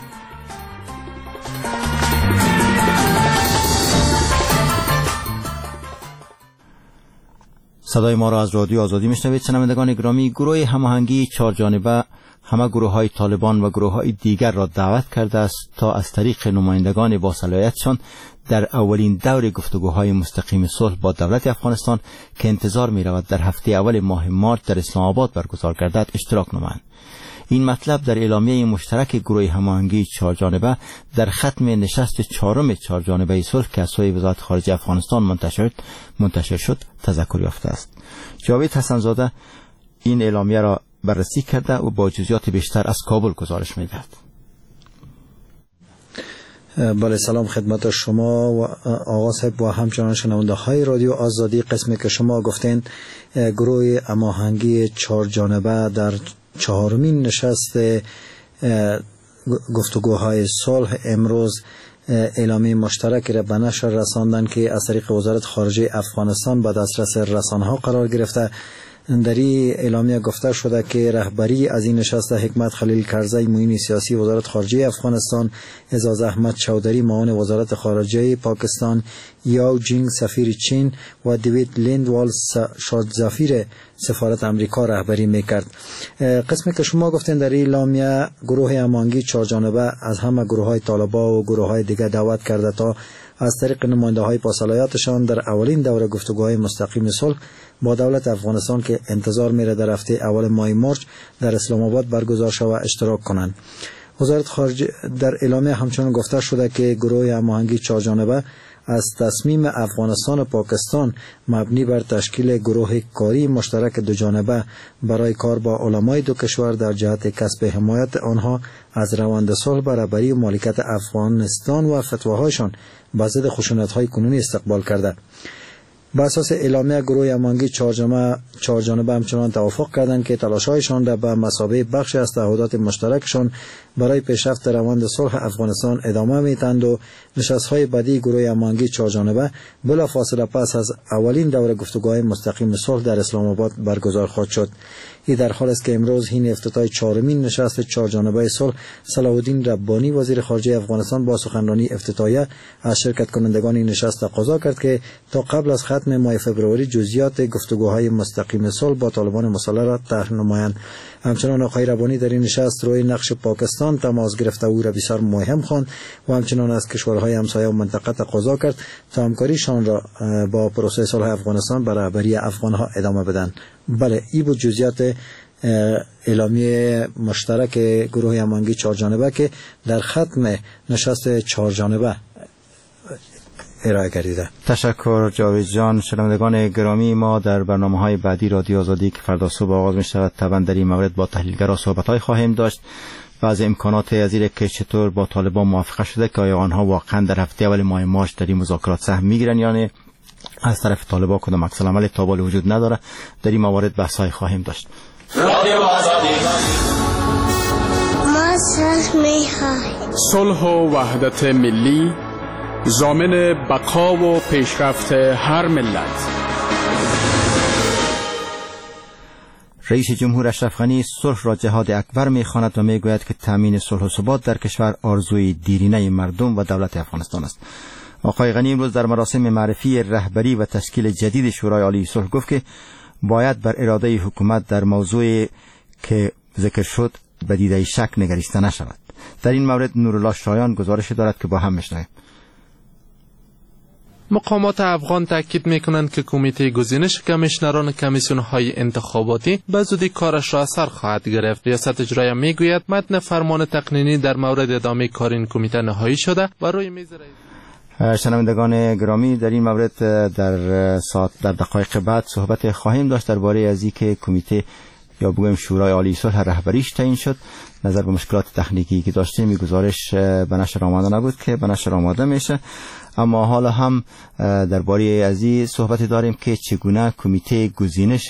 صدای ما را از رادیو آزادی میشنوید. شنوندگان گرامی، گروه هماهنگی 4 جانبه همه گروه‌های طالبان و گروه‌های دیگر را دعوت کرده است تا از طریق نمایندگان با صلاحیتشان در اولین دور گفتگوهای مستقیم صلح با دولت افغانستان که انتظار می‌رود در هفته اول ماه مارس در اسلام آباد برگزار گردد اشتراک نمایند. این مطلب در اعلامیه مشترک گروه هماهنگی 4 جانبه در ختم نشست 4 4 جانبه صلح که از سوی وزارت خارجه افغانستان منتشر شد تذکر یافته است. جاوید حسنزاده این اعلامیه را بررسی کرده و با جزئیات بیشتر از کابل گزارش می‌دهد. بله، سلام خدمت شما و آقا صاحب و همچنان شنونده های رادیو آزادی. قسمی که شما گفتین گروه هماهنگی 4 جانبه در 4مین نشست گفتگوهای صلح امروز اعلامیه مشترک را به نشر رساندند که از طریق وزارت خارجه افغانستان به دسترس رسانه‌ها قرار گرفته. در این اعلامیه گفته شده که رهبری از این نشست حکمت خلیل کرزی معین سیاسی وزارت خارجه افغانستان، اعزاز احمد چودری معاون وزارت خارجه پاکستان، یاو جینگ سفیر چین و دیوید لیندوال شادزافیر سفارت امریکا رهبری میکرد. قسمی که شما گفتین در اعلامیه گروه هماهنگی 4 جانبه از همه گروه‌های طالبان و گروه‌های دیگر دعوت کرده تا از طریق نماینده‌های با صلاحیتشان در اولین دوره گفتگوهای مستقیم صلح با دولت افغانستان که انتظار میره در هفته اول ماه مارس در اسلام آباد برگزار شود اشتراک کنند. وزارت خارجه در اعلامیه همچنان گفته شده که گروه هماهنگی چهارجانبه از تصمیم افغانستان و پاکستان مبنی بر تشکیل گروه کاری مشترک دوجانبه برای کار با علمای دو کشور در جهت کسب حمایت آنها از روند صلح برابری و مالکیت افغانستان و فتواهایشان به ضد خشونت‌های کنونی استقبال کرده. بر اساس اعلامیه گروه هماهنگی چهارجانبه همچنان توافق کردند که تلاش‌هایشان را به مثابه بخشی از تعهدات مشترکشان برای پیشرفت روند صلح افغانستان ادامه می‌دهند و نشست‌های بعدی گروه هماهنگی چهارجانبه بلافاصله پس از اولین دوره گفتگوهای مستقیم صلح در اسلام آباد برگزار خواهد شد. این در حالی است که امروز حین افتتاح چهارمین نشست چهارجانبه صلح صلاح الدین ربانی وزیر خارجه افغانستان با سخنرانی افتتاحیه از شرکت کنندگان این نشست تقاضا کرد که تا قبل از ختم ماه فوریه جزئیات گفتگوهای مستقیم صلح با طالبان مسلح را طرح نمایند. همچنان آقای ربانی در این نشست روی نقش پاکستان تماس گرفته او را بسیار مهم خواند و همچنان از کشورهای همسایه و منطقه تقاضا کرد تا همکاریشان را با پروسه صلح افغانستان به رهبری افغانها ادامه بدن. بله، این بود جزئیات اعلامیه مشترک گروه هماهنگی چهارجانبه که در ختم نشست چهارجانبه ارائه گردیده. تشکر جاوید جان. شنوندگان گرامی، ما در برنامه‌های بعدی رادیو آزادی که فردا صبح آغاز می‌شود طبعا در این مورد با تحلیلگران صحبت‌های خواهیم داشت و از امکانات ازیر که چطور با طالبان موافقه شده که آیا آنها واقعا در هفته اول ماه مارس در این مذاکرات سهم می‌گیرند یا نه. از طرف طالبان کدام عکس العمل تابال وجود نداره. در این موارد بحث‌های خواهیم داشت. رادیو آزادی ما صلح و وحدت ملی ضامن بقا و پیشرفت هر ملت. رئیس جمهور اشرف غنی صلح را جهاد اکبر می‌خواند و میگوید که تامین صلح و ثبات در کشور آرزوی دیرینه مردم و دولت افغانستان است. آقای غنی امروز در مراسم معرفی رهبری و تشکیل جدید شورای عالی صلح گفت که باید بر اراده حکومت در موضوعی که ذکر شد به دیده شک نگریسته نشود. در این مورد نورالله شایان گزارش دارد که با هم میشنویم. مقامات افغان تاکید میکنند که کمیته گزینش کمیشنران کمیسیون‌های انتخاباتی به زودی کارش را سر خواهد گرفت. ریاست اجرایی میگوید متن فرمان تقنینی در مورد ادامه کار این کمیته نهایی شده و روی میز شنوندگان گرامی، در این مورد در دقایق بعد صحبت خواهیم داشت درباره از اینکه کمیته یا بگویم شورای عالی صلح رهبریش تعیین شد. نظر به مشکلات تکنیکی که داشتیم این گزارش به نشر آماده نبود که به نشر آماده میشه، اما حالا هم درباره از این صحبت داریم که چگونه کمیته گزینش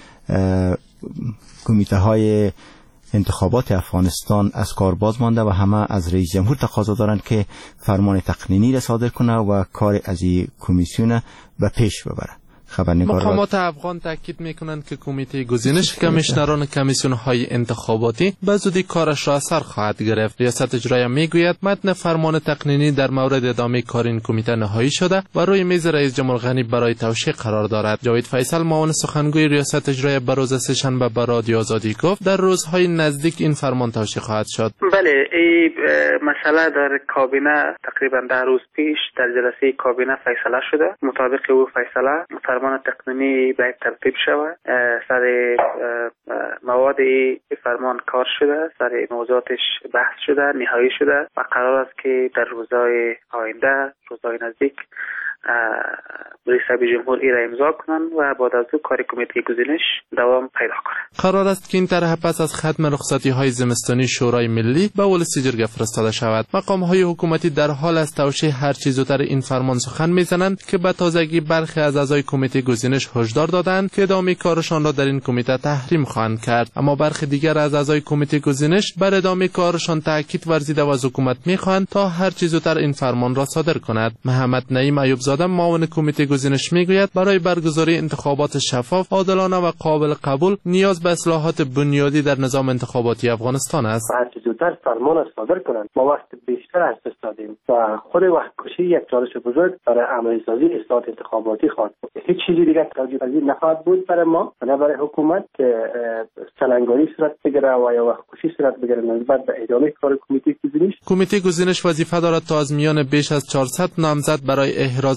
کمیته های انتخابات افغانستان از کار باز مانده و همه از رئیس جمهور تقاضا دارند که فرمان تقنینی را صادر کنه و کار از این کمیسیون به پیش ببره. مقامات افغان تاکید میکنند که کمیته گزینش کمیشنران کمیسیون‌های انتخاباتی به زودی کارش را سر خواهد گرفت. ریاست اجرایی میگوید متن فرمان تقنینی در مورد ادامه کار این کمیته نهایی شده و روی میز رئیس جمهور غنی برای توشیح قرار دارد. جاوید فیصل معاون سخنگوی ریاست اجرایی به روز سه‌شنبه به رادیو آزادی گفت در روزهای نزدیک این فرمان توشیح خواهد شد. بله، این مسئله در کابینه تقریبا 10 روز پیش در جلسه کابینه فیصله شده. مطابق او فیصله فرمان تقنینی باید ترتیب شود. سر مواد فرمان کار شده، سر موضوعاتش بحث شده، نهایی شده و قرار است که در روزهای آینده، روزهای نزدیک رئیس جمهور را امضا کنند و بعد از او کار کمیته گزینش دوام پیدا کنه. قرار است که این طرح پس از ختم رخصتی‌های زمستانی شورای ملی به ولسی جرگه فرستاده شود. مقام‌های حکومتی در حال از توشیح هر چه زودتر این فرمان سخن می‌زنند که به تازگی برخی از اعضای کمیته گزینش هشدار دادند که ادامه کارشان را در این کمیته تحریم خواهند کرد، اما برخی دیگر از اعضای کمیته گزینش بر ادامه کارشان تاکید ورزیده و از حکومت می‌خواهند تا هر چه زودتر این فرمان را صادر کند. محمد نعیم ایوب زاده معاون کمیته گزینش میگوید برای برگزاری انتخابات شفاف، عادلانه و قابل قبول نیاز به اصلاحات بنیادی در نظام انتخاباتی افغانستان است. هر چه زودتر فرمان صادر کنند. ما وقت بیشتر از دادیم و خود وقت کشی یک چالش بزرگ برای عملی سازی اصلاحات انتخاباتی خواهد. هیچ چیزی دیگر توجیه پذیر نخواهد بود برای ما و نه برای حکومت که سلنگاری صورت بگیره و یا وقت کشی صورت بگیره نسبت به ادامه کار کمیته گزینش. کمیته گزینش وظیفه دارد تا از میان بیش از 400 نامزد برای احراز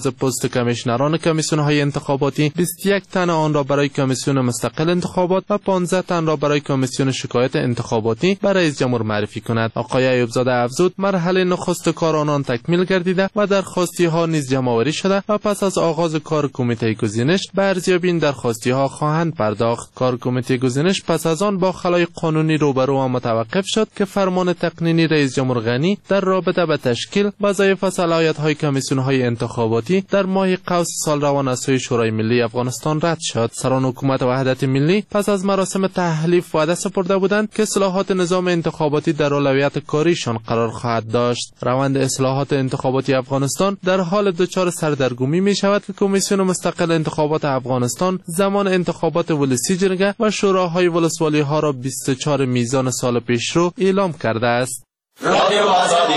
آغاز پست کمیشنران کمیسیون‌های انتخاباتی 21 تن آن را برای کمیسیون مستقل انتخابات و 15 تن را برای کمیسیون شکایت انتخاباتی به رئیس جمهور معرفی کند. آقای ایوب‌زاده افزود مرحله نخست کار آنان تکمیل گردیده و درخواستی‌ها نیز جمع‌آوری شده و پس از آغاز کار کمیته گزینش به ارزیابی این درخواستی‌ها خواهند پرداخت. کار کمیته گزینش پس از آن با خلای قانونی روبرو و متوقف شد که فرمان تقنینی رئیس جمهور غنی در رابطه به تشکیل وظایف و صلاحیت‌های کمیسیون‌های انتخاباتی در ماه قوس سال روان از سوی شورای ملی افغانستان رد شد. سران حکومت وحدت ملی پس از مراسم تحلیف وعده سپرده بودند که اصلاحات نظام انتخاباتی در اولویت کاریشان قرار خواهد داشت. روند اصلاحات انتخاباتی افغانستان در حال دچار سردرگمی می شود که کمیسیون مستقل انتخابات افغانستان زمان انتخابات ولسی جرگه و شوراهای ولسوالی ها را 24 میزان سال پیشرو اعلام کرده است. رادیو آزادی.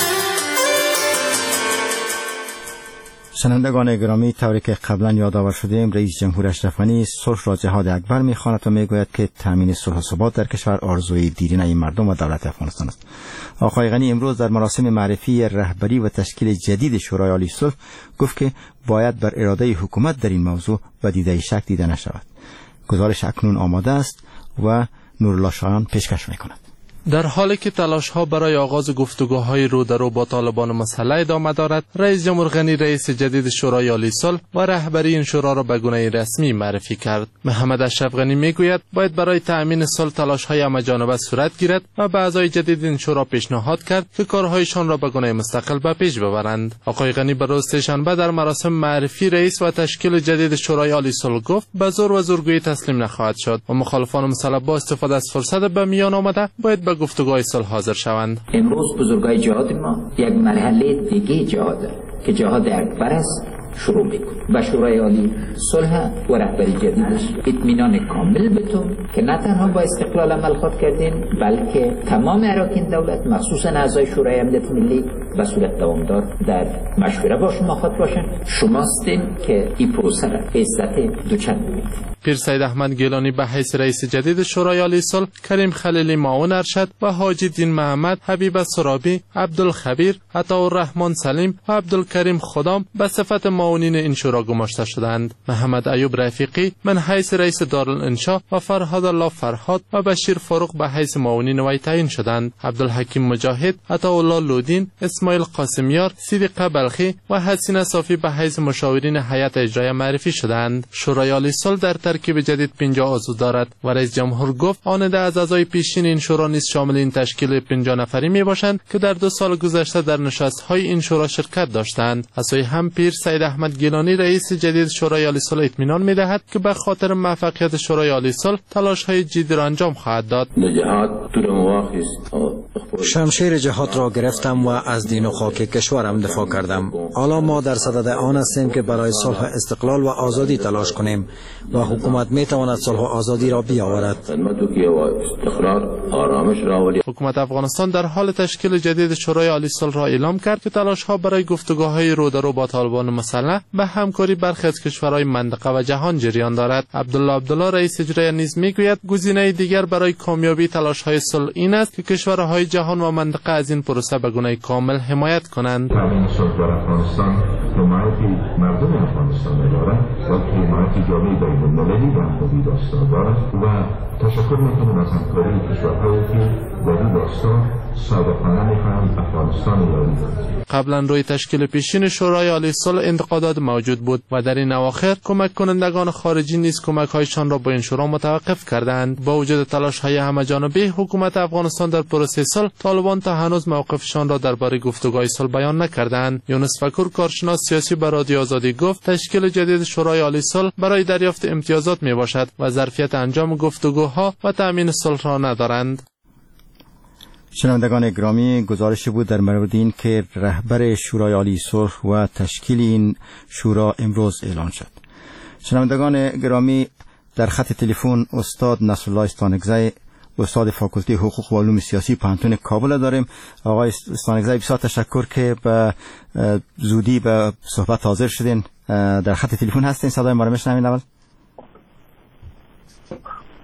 شنوندگان گرامی، طوری که قبلا یادآور شدیم، رئیس جمهور اشرف غنی صلح را جهاد اکبر می‌خواند و میگوید که تامین صلح و ثبات در کشور آرزوی دیرینه مردم و دولت افغانستان است. آقای غنی امروز در مراسم معرفی رهبری و تشکیل جدید شورای عالی صلح گفت که باید بر اراده حکومت در این موضوع و دیده شک دیده نشود. گزارش اکنون آماده است و نورالله شایان پیشکش می‌کند. در حالی که تلاش‌ها برای آغاز گفتگوهای رو در رو با طالبان مسلح ادامه دارد، رئیس جمهور غنی رئیس جدید شورای عالی صلح و رهبری این شورا را به گونه رسمی معرفی کرد. محمد اشرف غنی میگوید باید برای تأمین صلح تلاش‌های همه‌جانبه صورت گیرد و به اعضای جدید این شورا پیشنهاد کرد که کارهایشان را به گونه مستقل به پیش ببرند. آقای غنی به روز سه‌شنبه در مراسم معرفی رئیس و تشکیل جدید شورای عالی صلح گفت به زور و زورگویی تسلیم نخواهد شد و مخالفان مسلح با استفاده از فرصت به میان آمده باید به گفتگوهای صلح حاضر شوند. امروز بزرگای جهاد ما یک مرحله دیگه جهاد که جهاد اکبر است شروع میکنه و شورای عالی صلح و رهبری جدیدش اطمینان کامل بتون که نه تنها با استقلال عمل خود کردین بلکه تمام اراکین دولت مخصوصا اعضای شورای امنیت ملی به صورت دوامدار در مشوره با شما خود باشن. شماستین که این پروسه را به عزت دوچند ببینید. پیر سید احمد گیلانی به حیث رئیس جدید شورای عالی صلح، کریم خلیلی معاون ارشد و حاجی دین محمد، حبیب سرابی، عبدالخبیر، عطاالرحمن سلیم و عبدالکریم خدام به صفت معاونین این شورا گماشته شدند. محمد ایوب رفیقی من حیث رئیس دارالانشا و فرهاد الله فرهاد و بشیر فاروق به حیث معاونین وی تعیین شدند. عبدالحکیم مجاهد، عطاالله لودین، اسماعیل قاسمیار، صدیقه بلخی و حسین صافی به حیث مشاورین هیئت اجرایی معرفی شدند. شورای عالی صلح در ترکیب جدید 50 عضو دارد و رئیس جمهور گفت آن از اعضای پیشین این شورا نیز شامل این تشکیل 50 نفری می باشند که در 2 سال گذشته در نشست‌های این شورا شرکت داشتند. از سوی هم پیر سید احمد گیلانی رئیس جدید شورای عالی صلح اطمینان می‌دهد که به خاطر موفقیت شورای عالی صلح تلاش‌های جدی را انجام خواهد داد. شمشیر جهاد را گرفتم و از دین و خاک کشورم دفاع کردم. حالا ما در صدد آن هستیم که برای صلح، استقلال و آزادی تلاش کنیم و حکومت میتواند صلح و آزادی را بیاورد. حکومت افغانستان در حال تشکیل جدید شورای عالی صلح را اعلام کرد که تلاش‌ها برای گفتگوهای رو در رو با طالبان مسلح به همکاری برخی از کشورهای منطقه و جهان جریان دارد. عبدالله رئیس اجرایی نیز میگوید گزینه دیگر برای کامیابی تلاش‌های صلح این است که کشورهای جهان و منطقه از این پروسه به گونه کامل حمایت کنند. تامین صلح در افغانستان حمایت مردم افغانستان دارد و حمایت جامعه بین‌المللی و همگی داستان دارد و تشکر میکنم از همکاری کشورهایی که در این داستان صادقانه میخواهند افغانستان یاری کنند. قبلا روی تشکیل پیشین شورای عالی صلح انتقادات موجود بود و در این اواخر کمک کنندگان خارجی نیز کمک‌هایشان را با این شورا متوقف کردند. با وجود تلاش‌های همه‌جانبه حکومت افغانستان در پروسه صلح، طالبان تا هنوز موقفشان را درباره گفتگوهای صلح بیان نکردند. یونس فکور کارشناس سیاسی به رادیو آزادی گفت تشکیل جدید شورای عالی صلح برای دریافت امتیازات میباشد و ظرفیت انجام گفتگوها و تأمین صلح را ندارند. شنوندگان گرامی، گزارشی بود در مورد این که رهبر شورای عالی صلح و تشکیل این شورا امروز اعلان شد. شنوندگان گرامی، در خط تلفن استاد نصرالله استانکزی، استاد فاکولته حقوق و علوم سیاسی پانتون کابل داریم. آقای استانکزی، بسیار تشکر که به زودی به صحبت حاضر شدین. در خط تلفن هستین، صدای ما رو میشنوین؟ اول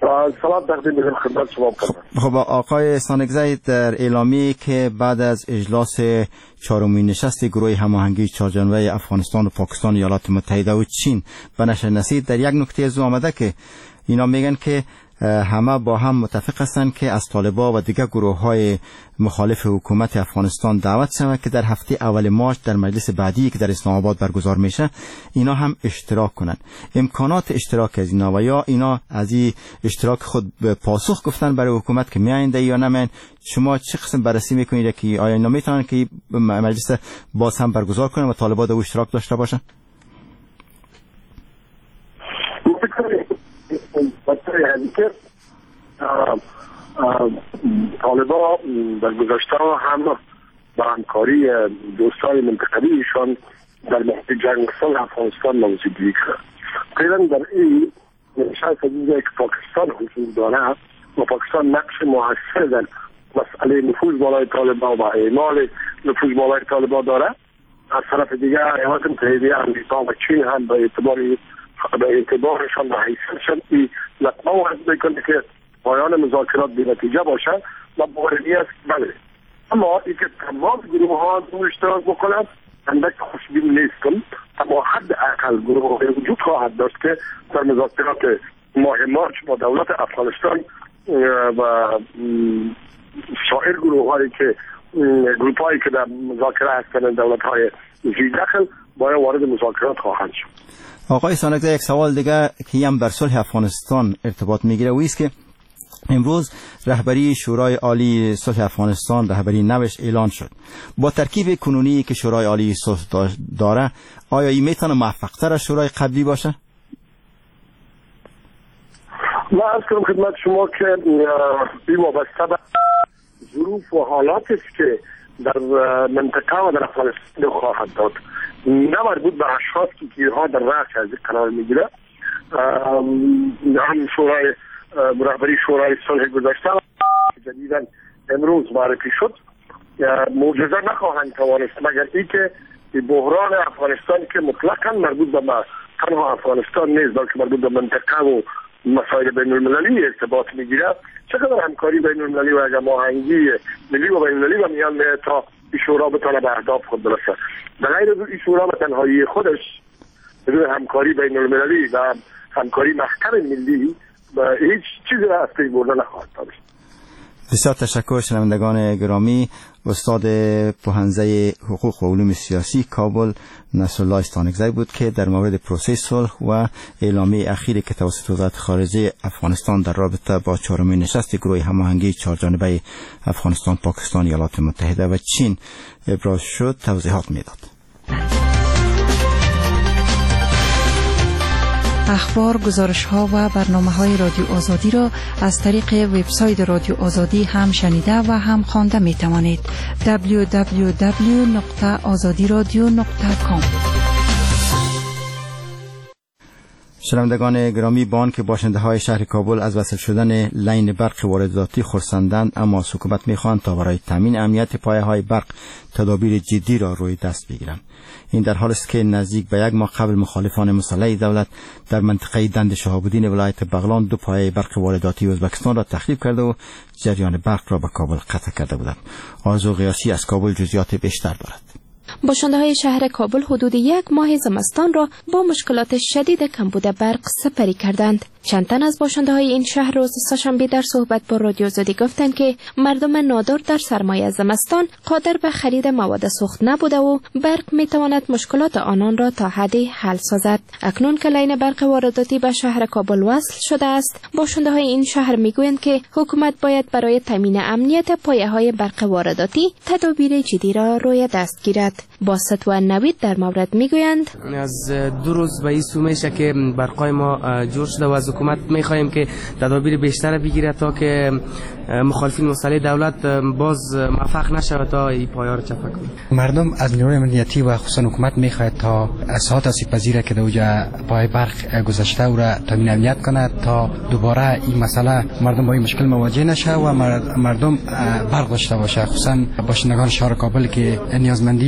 سلام تقدیم می‌کنم خدمت شما. خب آقای سانگزی، در اعلامیه‌ای که بعد از اجلاس چهارمین نشست گروه هماهنگی چهارجانبه افغانستان و پاکستان، ایالات متحده و چین به نشر رسید، در یک نکته از آمده که اینا میگن که همه با هم متفق هستند که از طالبان و دیگر گروه‌های مخالف حکومت افغانستان دعوت شود که در هفته اول مارچ در مجلس بعدی که در اسلام آباد برگزار میشه اینا هم اشتراک کنند. امکانات اشتراک از اینا و یا اینا از این اشتراک خود پاسخ گفتن برای حکومت که میآینده یا نمیاین، شما چه قسم بررسی میکنید که آیا اینا میتونن که مجلس باز هم برگزار کنن و طالبان در اشتراک داشته باشن؟ طالبان در گذشته هم با همکاری دوستان منطقه‌ایشان در محیط جنگ صلح افغانستان موضوعی کرد. فعلا در این نشست که پاکستان حضور داره و پاکستان نقش موثر در مسئله نفوذ بالای طالبان و اعمال نفوذ بالای طالبان داره. از طرف دیگر ایالات متحده آمریکا و چین هم به اعتبارشان و حیثیتشان این لطمه وارد میکنه که پایان مذاکرات بی نتیجه باشه و باوری است. بله، اما این که تمام گروه ها دو اشتراک بکنند اندک خوشبین نیستم، اما حد اقل گروه وجود خواهد داشت که در مذاکرات ماه مارچ با دولت افغانستان و سایر گروه هایی که گروپ هایی که در مذاکره هستند دولت های زی دخل باید وارد مذاکرات خواهند شد. آقای سانگزی، یک سوال دیگه که هم بر صلح افغانستان ارتباط میگیره و است که امروز رهبری شورای عالی صلح افغانستان رهبری نوش اعلان شد. با ترکیب کنونی که شورای عالی صلح داره، آیا این میتونه موفق‌تر از شورای قبلی باشه؟ من عرض کنم خدمت شما که این وابسته به ظروف و حالاتی است که در منطقه و در افغانستان خواهد داد، نه مربوط به اشخاص که گیرها در رأس از قرار میگیره. هم شورای رهبری شورای صلح گذشته جدیداً امروز معرفی شد، معجزه نخواهند توانست مگر اینکه بحران افغانستان که مطلقاً مربوط به تنها افغانستان نیست بلکه مربوط به منطقه و مسائل بین المللی ارتباط میگیره، چقدر همکاری بین المللی و هماهنگی ملی و بین المللی و میان تا این شورا بتونه به اهداف خود برسه. به غیر از این شورا به تنهایی خودش بدون همکاری بین المللی و همکاری محکم ملی هیچ چیزی را از پی برده نخواهد داشت. بسیار تشکر شنوندگان گرامی. استاد پوهنده حقوق و علوم سیاسی کابل نصرالله سانگزی بود که در مورد پروسه صلح و اعلامیه اخیری که توسط وزارت خارجه افغانستان در رابطه با چهارمین نشست گروه هماهنگی چهارجانبه افغانستان، پاکستان، ایالات متحده و چین ابراز شد توضیحات میداد. اخبار، گزارش‌ها و برنامه‌های رادیو آزادی را از طریق وبسایت رادیو آزادی هم شنیده و هم خوانده می‌توانید. www.azadiradio.com. شنوندگان گرامی، با آنکه باشنده‌های شهر کابل از وصل شدن لین برق وارداتی خرسندند، اما حکومت می‌خواهند تا برای تامین امنیت پایه‌های برق تدابیر جدی را روی دست بگیرند. این در حالی است که نزدیک به یک ماه قبل مخالفان مسلح دولت در منطقه دند شهاب ولایت بغلان دو پایه برق وارداتی ازبکستان را تخریب کرده و جریان برق را به کابل قطع کرده بودند. آرزو قیاسی از کابل جزئیات بیشتر دارد. باشنده‌های شهر کابل حدود یک ماه زمستان را با مشکلات شدید کمبود برق سپری کردند. چند تن از باشنده‌های این شهر روز سه‌شنبه در صحبت با رادیو آزادی گفتند که مردم نادار در سرمایه زمستان قادر به خرید مواد سوخت نبوده و برق می‌تواند مشکلات آنان را تا حدی حل سازد. اکنون که لین برق وارداتی به شهر کابل وصل شده است، باشنده‌های این شهر می‌گویند که حکومت باید برای تامین امنیت پایه‌های برق وارداتی تدابیر جدی را روی دست گیرد. باسط و نوید در مورد میگویند از 2 روز به این سو میشه که برقای ما جور شده و از حکومت میخواهیم که تدابیر بیشتر بگیره تا که مخالفین مسلح دولت باز موفق نشود تا این پایه‌ها را چپک کنه. مردم از نیروی امنیتی و خصوصا حکومت میخواهد تا ساعات آسیب پذیره که در اوجا پای برق گذشته او را تامین امنیت کند تا دوباره این مسئله مردم با این مشکل مواجه نشه و مردم برق داشته باشه، خصوصا باشندگان شهر کابل که نیازمندی بیشتر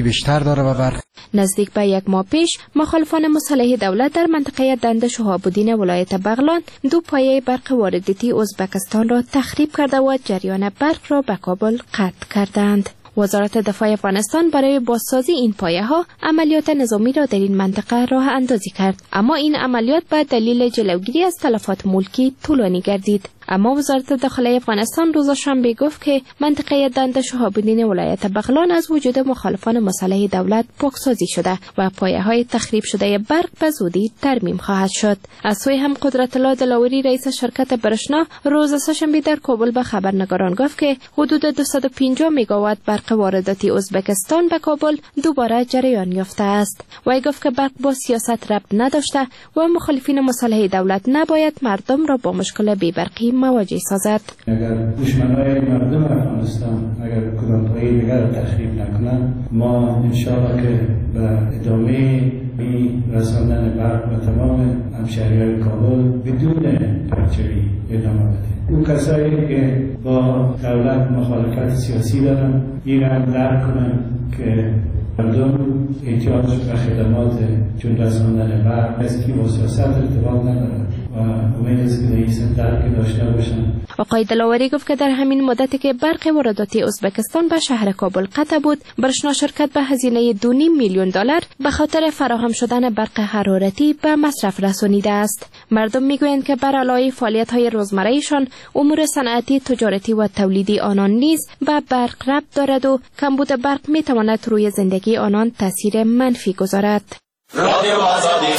داره و برق. نزدیک به 1 ماه پیش مخالفان مسلح دولت در منطقه دند شهاب ولایت بغلان 2 پایه برق وارداتی ازبکستان را تخریب کرده و جریان برق را به کابل قطع کردند. وزارت دفاع افغانستان برای بازسازی این پایه‌ها عملیات نظامی را در این منطقه راه اندازی کرد، اما این عملیات به دلیل جلوگیری از تلفات ملکی طولانی گردید. اما وزارت داخلی افغانستان روز شنبه گفت که منطقه دند شهاب ولایت بغلان از وجود مخالفان مسلح دولت پاکسازی شده و پایه‌های تخریب شده برق به زودی ترمیم خواهد شد. از سوی هم قدرت الله دلاوری رئیس شرکت برشنا روز سه‌شنبه در کابل به خبرنگاران گفت که حدود 250 مگاوات برق وارداتی ازبکستان به کابل دوباره جریان یافته است. وی گفت که برق با سیاست ربط نداشته و مخالفین مسلح دولت نباید مردم را با مشکل بی‌برقی مواجه سازد. اگر دشمنای مردم افغانستان اگر کدام پایه دیگر را تخریب نکنند، ما انشاءالله که به ادامه رساندن برق به تمام همشهری‌های کابل بدون پرچه‌ای ادامه بدیم. اون کسایی که با دولت مخالفت سیاسی دارن این را درک کنن که مردم احتیاج به خدمات چون رساندن برق است که با سیاست ارتباط ندارد و امید است که این درک داشته باشند. آقای دلاوری گفت که در همین مدتی که برق وارداتی ازبکستان به شهر کابل قطع بود، برشنا شرکت به هزینه $2.5 میلیون به خاطر فراهم شدن برق حرارتی به مصرف رسانیده است. مردم میگویند که بر علاوه فعالیت‌های روزمره‌ایشان، امور صنعتی، تجارتی و تولیدی آنان نیز به برق ربط دارد و کمبود برق میتواند روی زندگی آنان تاثیر منفی گذارد. رادیو آزادی.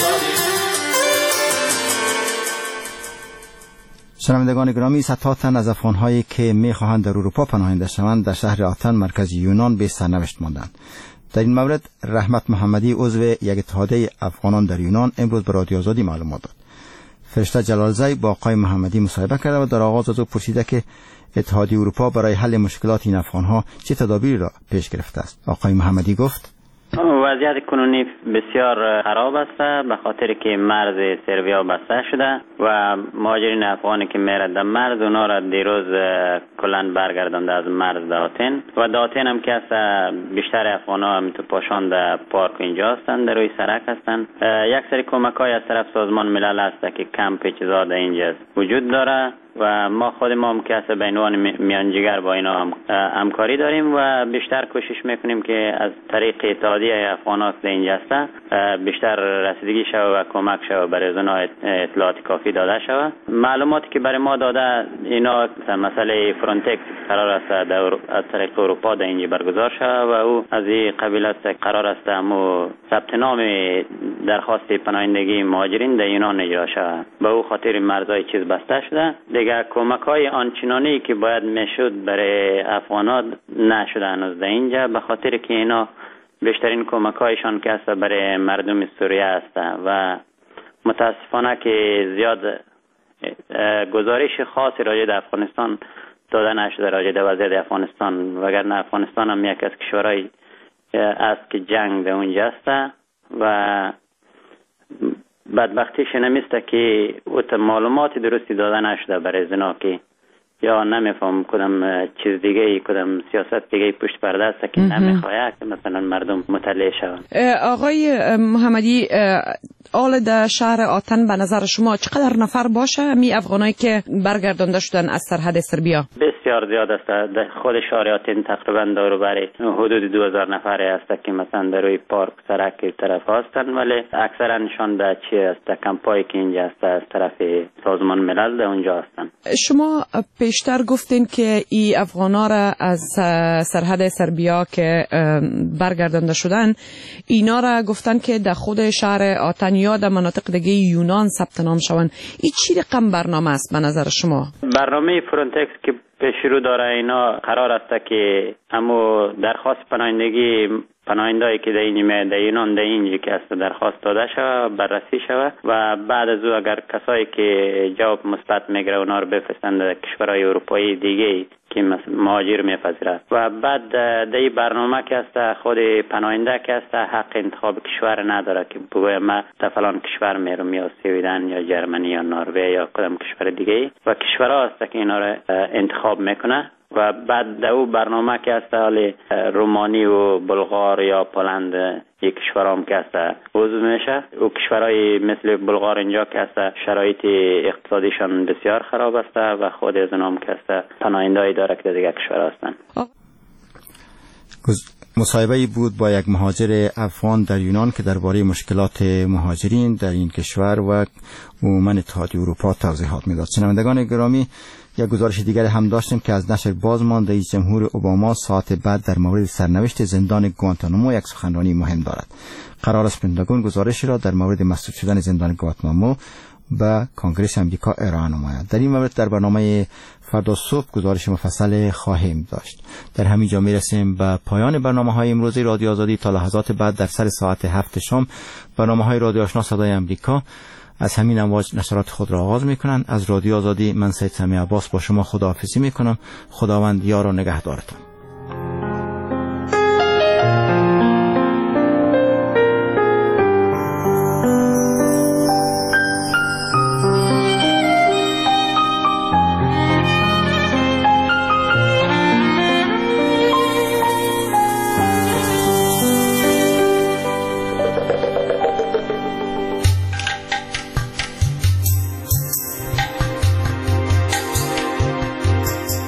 شنوندگان گرامی، صدها تن از افغان‌هایی که می‌خواهند در اروپا پناهنده شوند در شهر آتن مرکز یونان به سرنوشت ماندند. در این مورد رحمت محمدی عضو یک اتحادیه افغانان در یونان امروز به رادیو آزادی معلومات داد. فرشته جلالزی با آقای محمدی مصاحبه کرده و در آغاز از او پرسیده که اتحادیه اروپا برای حل مشکلات این افغان‌ها چه تدابیری را پیش گرفته است. آقای محمدی گفت: وضعیت کنونی بسیار خراب است به خاطر که مرز سربیا بسته شده و مهاجرین افغانی که میرد در مرز اونا را دیروز کلن برگردانده از مرز داتن و داتن هم که است بیشتر افغانا هم تو پاشان در پارک اینجا هستند، در روی سرک هستند. یک سری کمک‌های از طرف سازمان ملل است که کمپ چیزا در اینجا وجود داره و ما خود ما هم که به عنوان میانجیگر با اینا هم همکاری داریم و بیشتر کوشش میکنیم که از طریق اتحادیه افغان‌ها که اینجا هست بیشتر رسیدگی شود و کمک شود برای اونا اطلاعات کافی داده شود. معلوماتی که برای ما داده اینا مسئله فرانتکس قرار است از طریق اروپا در اینجا برگزار شود و او از این قبیل است قرار است همو ثبت نام درخواست پناهندگی مهاجرین در یونان اجرا شود. به او خاطر مرزهای چیز بسته شده. دیگه کمک‌های آنچنانی که باید میشد برای افغانات نشده هنوز در اینجا، به خاطر که اینا بیشترین کمک‌هایشان که است برای مردم سوریه است و متاسفانه که زیاد گزارش خاصی راجع به افغانستان داده نشده راجع به وضعیت افغانستان، وگرنه افغانستان هم یک از کشورهای است که جنگ در اونجا است و بدبختیش نمیسته که اوت معلومات درستی داده نشده برای زنا که یا نمیفهم کدام چیز دیگه کدام سیاست دیگه پشت پرده است که نمیخواد که مثلا مردم مطلع شوند. آقای محمدی، آل در شهر آتن به نظر شما چقدر نفر باشه می افغانایی که برگردانده شدن از سرحد سربیا؟ بسیار زیاد است. در خود شهر آتن تقریبا دور بر حدود 2000 نفر است که مثلا در روی پارک سرک طرف هستند، ولی اکثرا نشان به چی است کمپایی که اینجا است از طرف سازمان ملل در اونجا هستند. شما پیشتر گفتین که ای افغانا را از سرحد سربیا که برگردانده شدن اینا را گفتن که در خود شهر آتن یا در مناطق دیگه یونان ثبت نام شوند. این چی رقم برنامه است به نظر شما؟ برنامه فرانتکس که پیش رو داره اینا قرار است که همو درخواست پناهندهایی که در یونان در اینجا که است درخواست داده شود بررسی شود و بعد از او اگر کسایی که جواب مثبت میگیره اونا رو بفرستند در کشورهای اروپایی دیگه که مهاجر میپذیره و بعد در این برنامه که است خود پناهنده که است حق انتخاب کشور نداره که بگویم ما تا فلان کشور میرم یا سویدن یا جرمنی یا نروژ یا کدام کشور دیگه و کشورها است که اینا رو انتخاب میکنه و بعد در او برنامه که است حالی رومانی و بلغار یا پولند یک کشورام که است عضو میشه. او کشورهای مثل بلغار اینجا که است شرایط اقتصادیشان بسیار خراب است و خود از اونام که است پناهنده‌ای داره که دیگه کشور هستند. مصاحبه‌ای بود با یک مهاجر افغان در یونان که درباره مشکلات مهاجرین در این کشور و عموما اتحادیه اروپا توضیحات میداد. شنوندگان گرامی، یک گزارش دیگر هم داشتیم که از نشر بازماند رئیس جمهور اوباما ساعت بعد در مورد سرنوشت زندان گوانتانامو یک سخنرانی مهم دارد. قرار است پنتاگون گزارشی را در مورد مسدود شدن زندان گوانتانامو به کنگره آمریکا ارائه نماید. در این مورد در برنامه فردا صبح گزارش مفصل خواهیم داشت. در همین جا میرسیم به پایان برنامه‌های امروزی رادیو آزادی. تا لحظات بعد در سر ساعت 7 شام برنامه‌های رادیو آشنا صدای آمریکا از همین امواج نشرات خود را آغاز می‌کنند. از رادیو آزادی من سید سمیع عباس با شما خداحافظی می‌کنم. خداوند یار و نگهدارتان.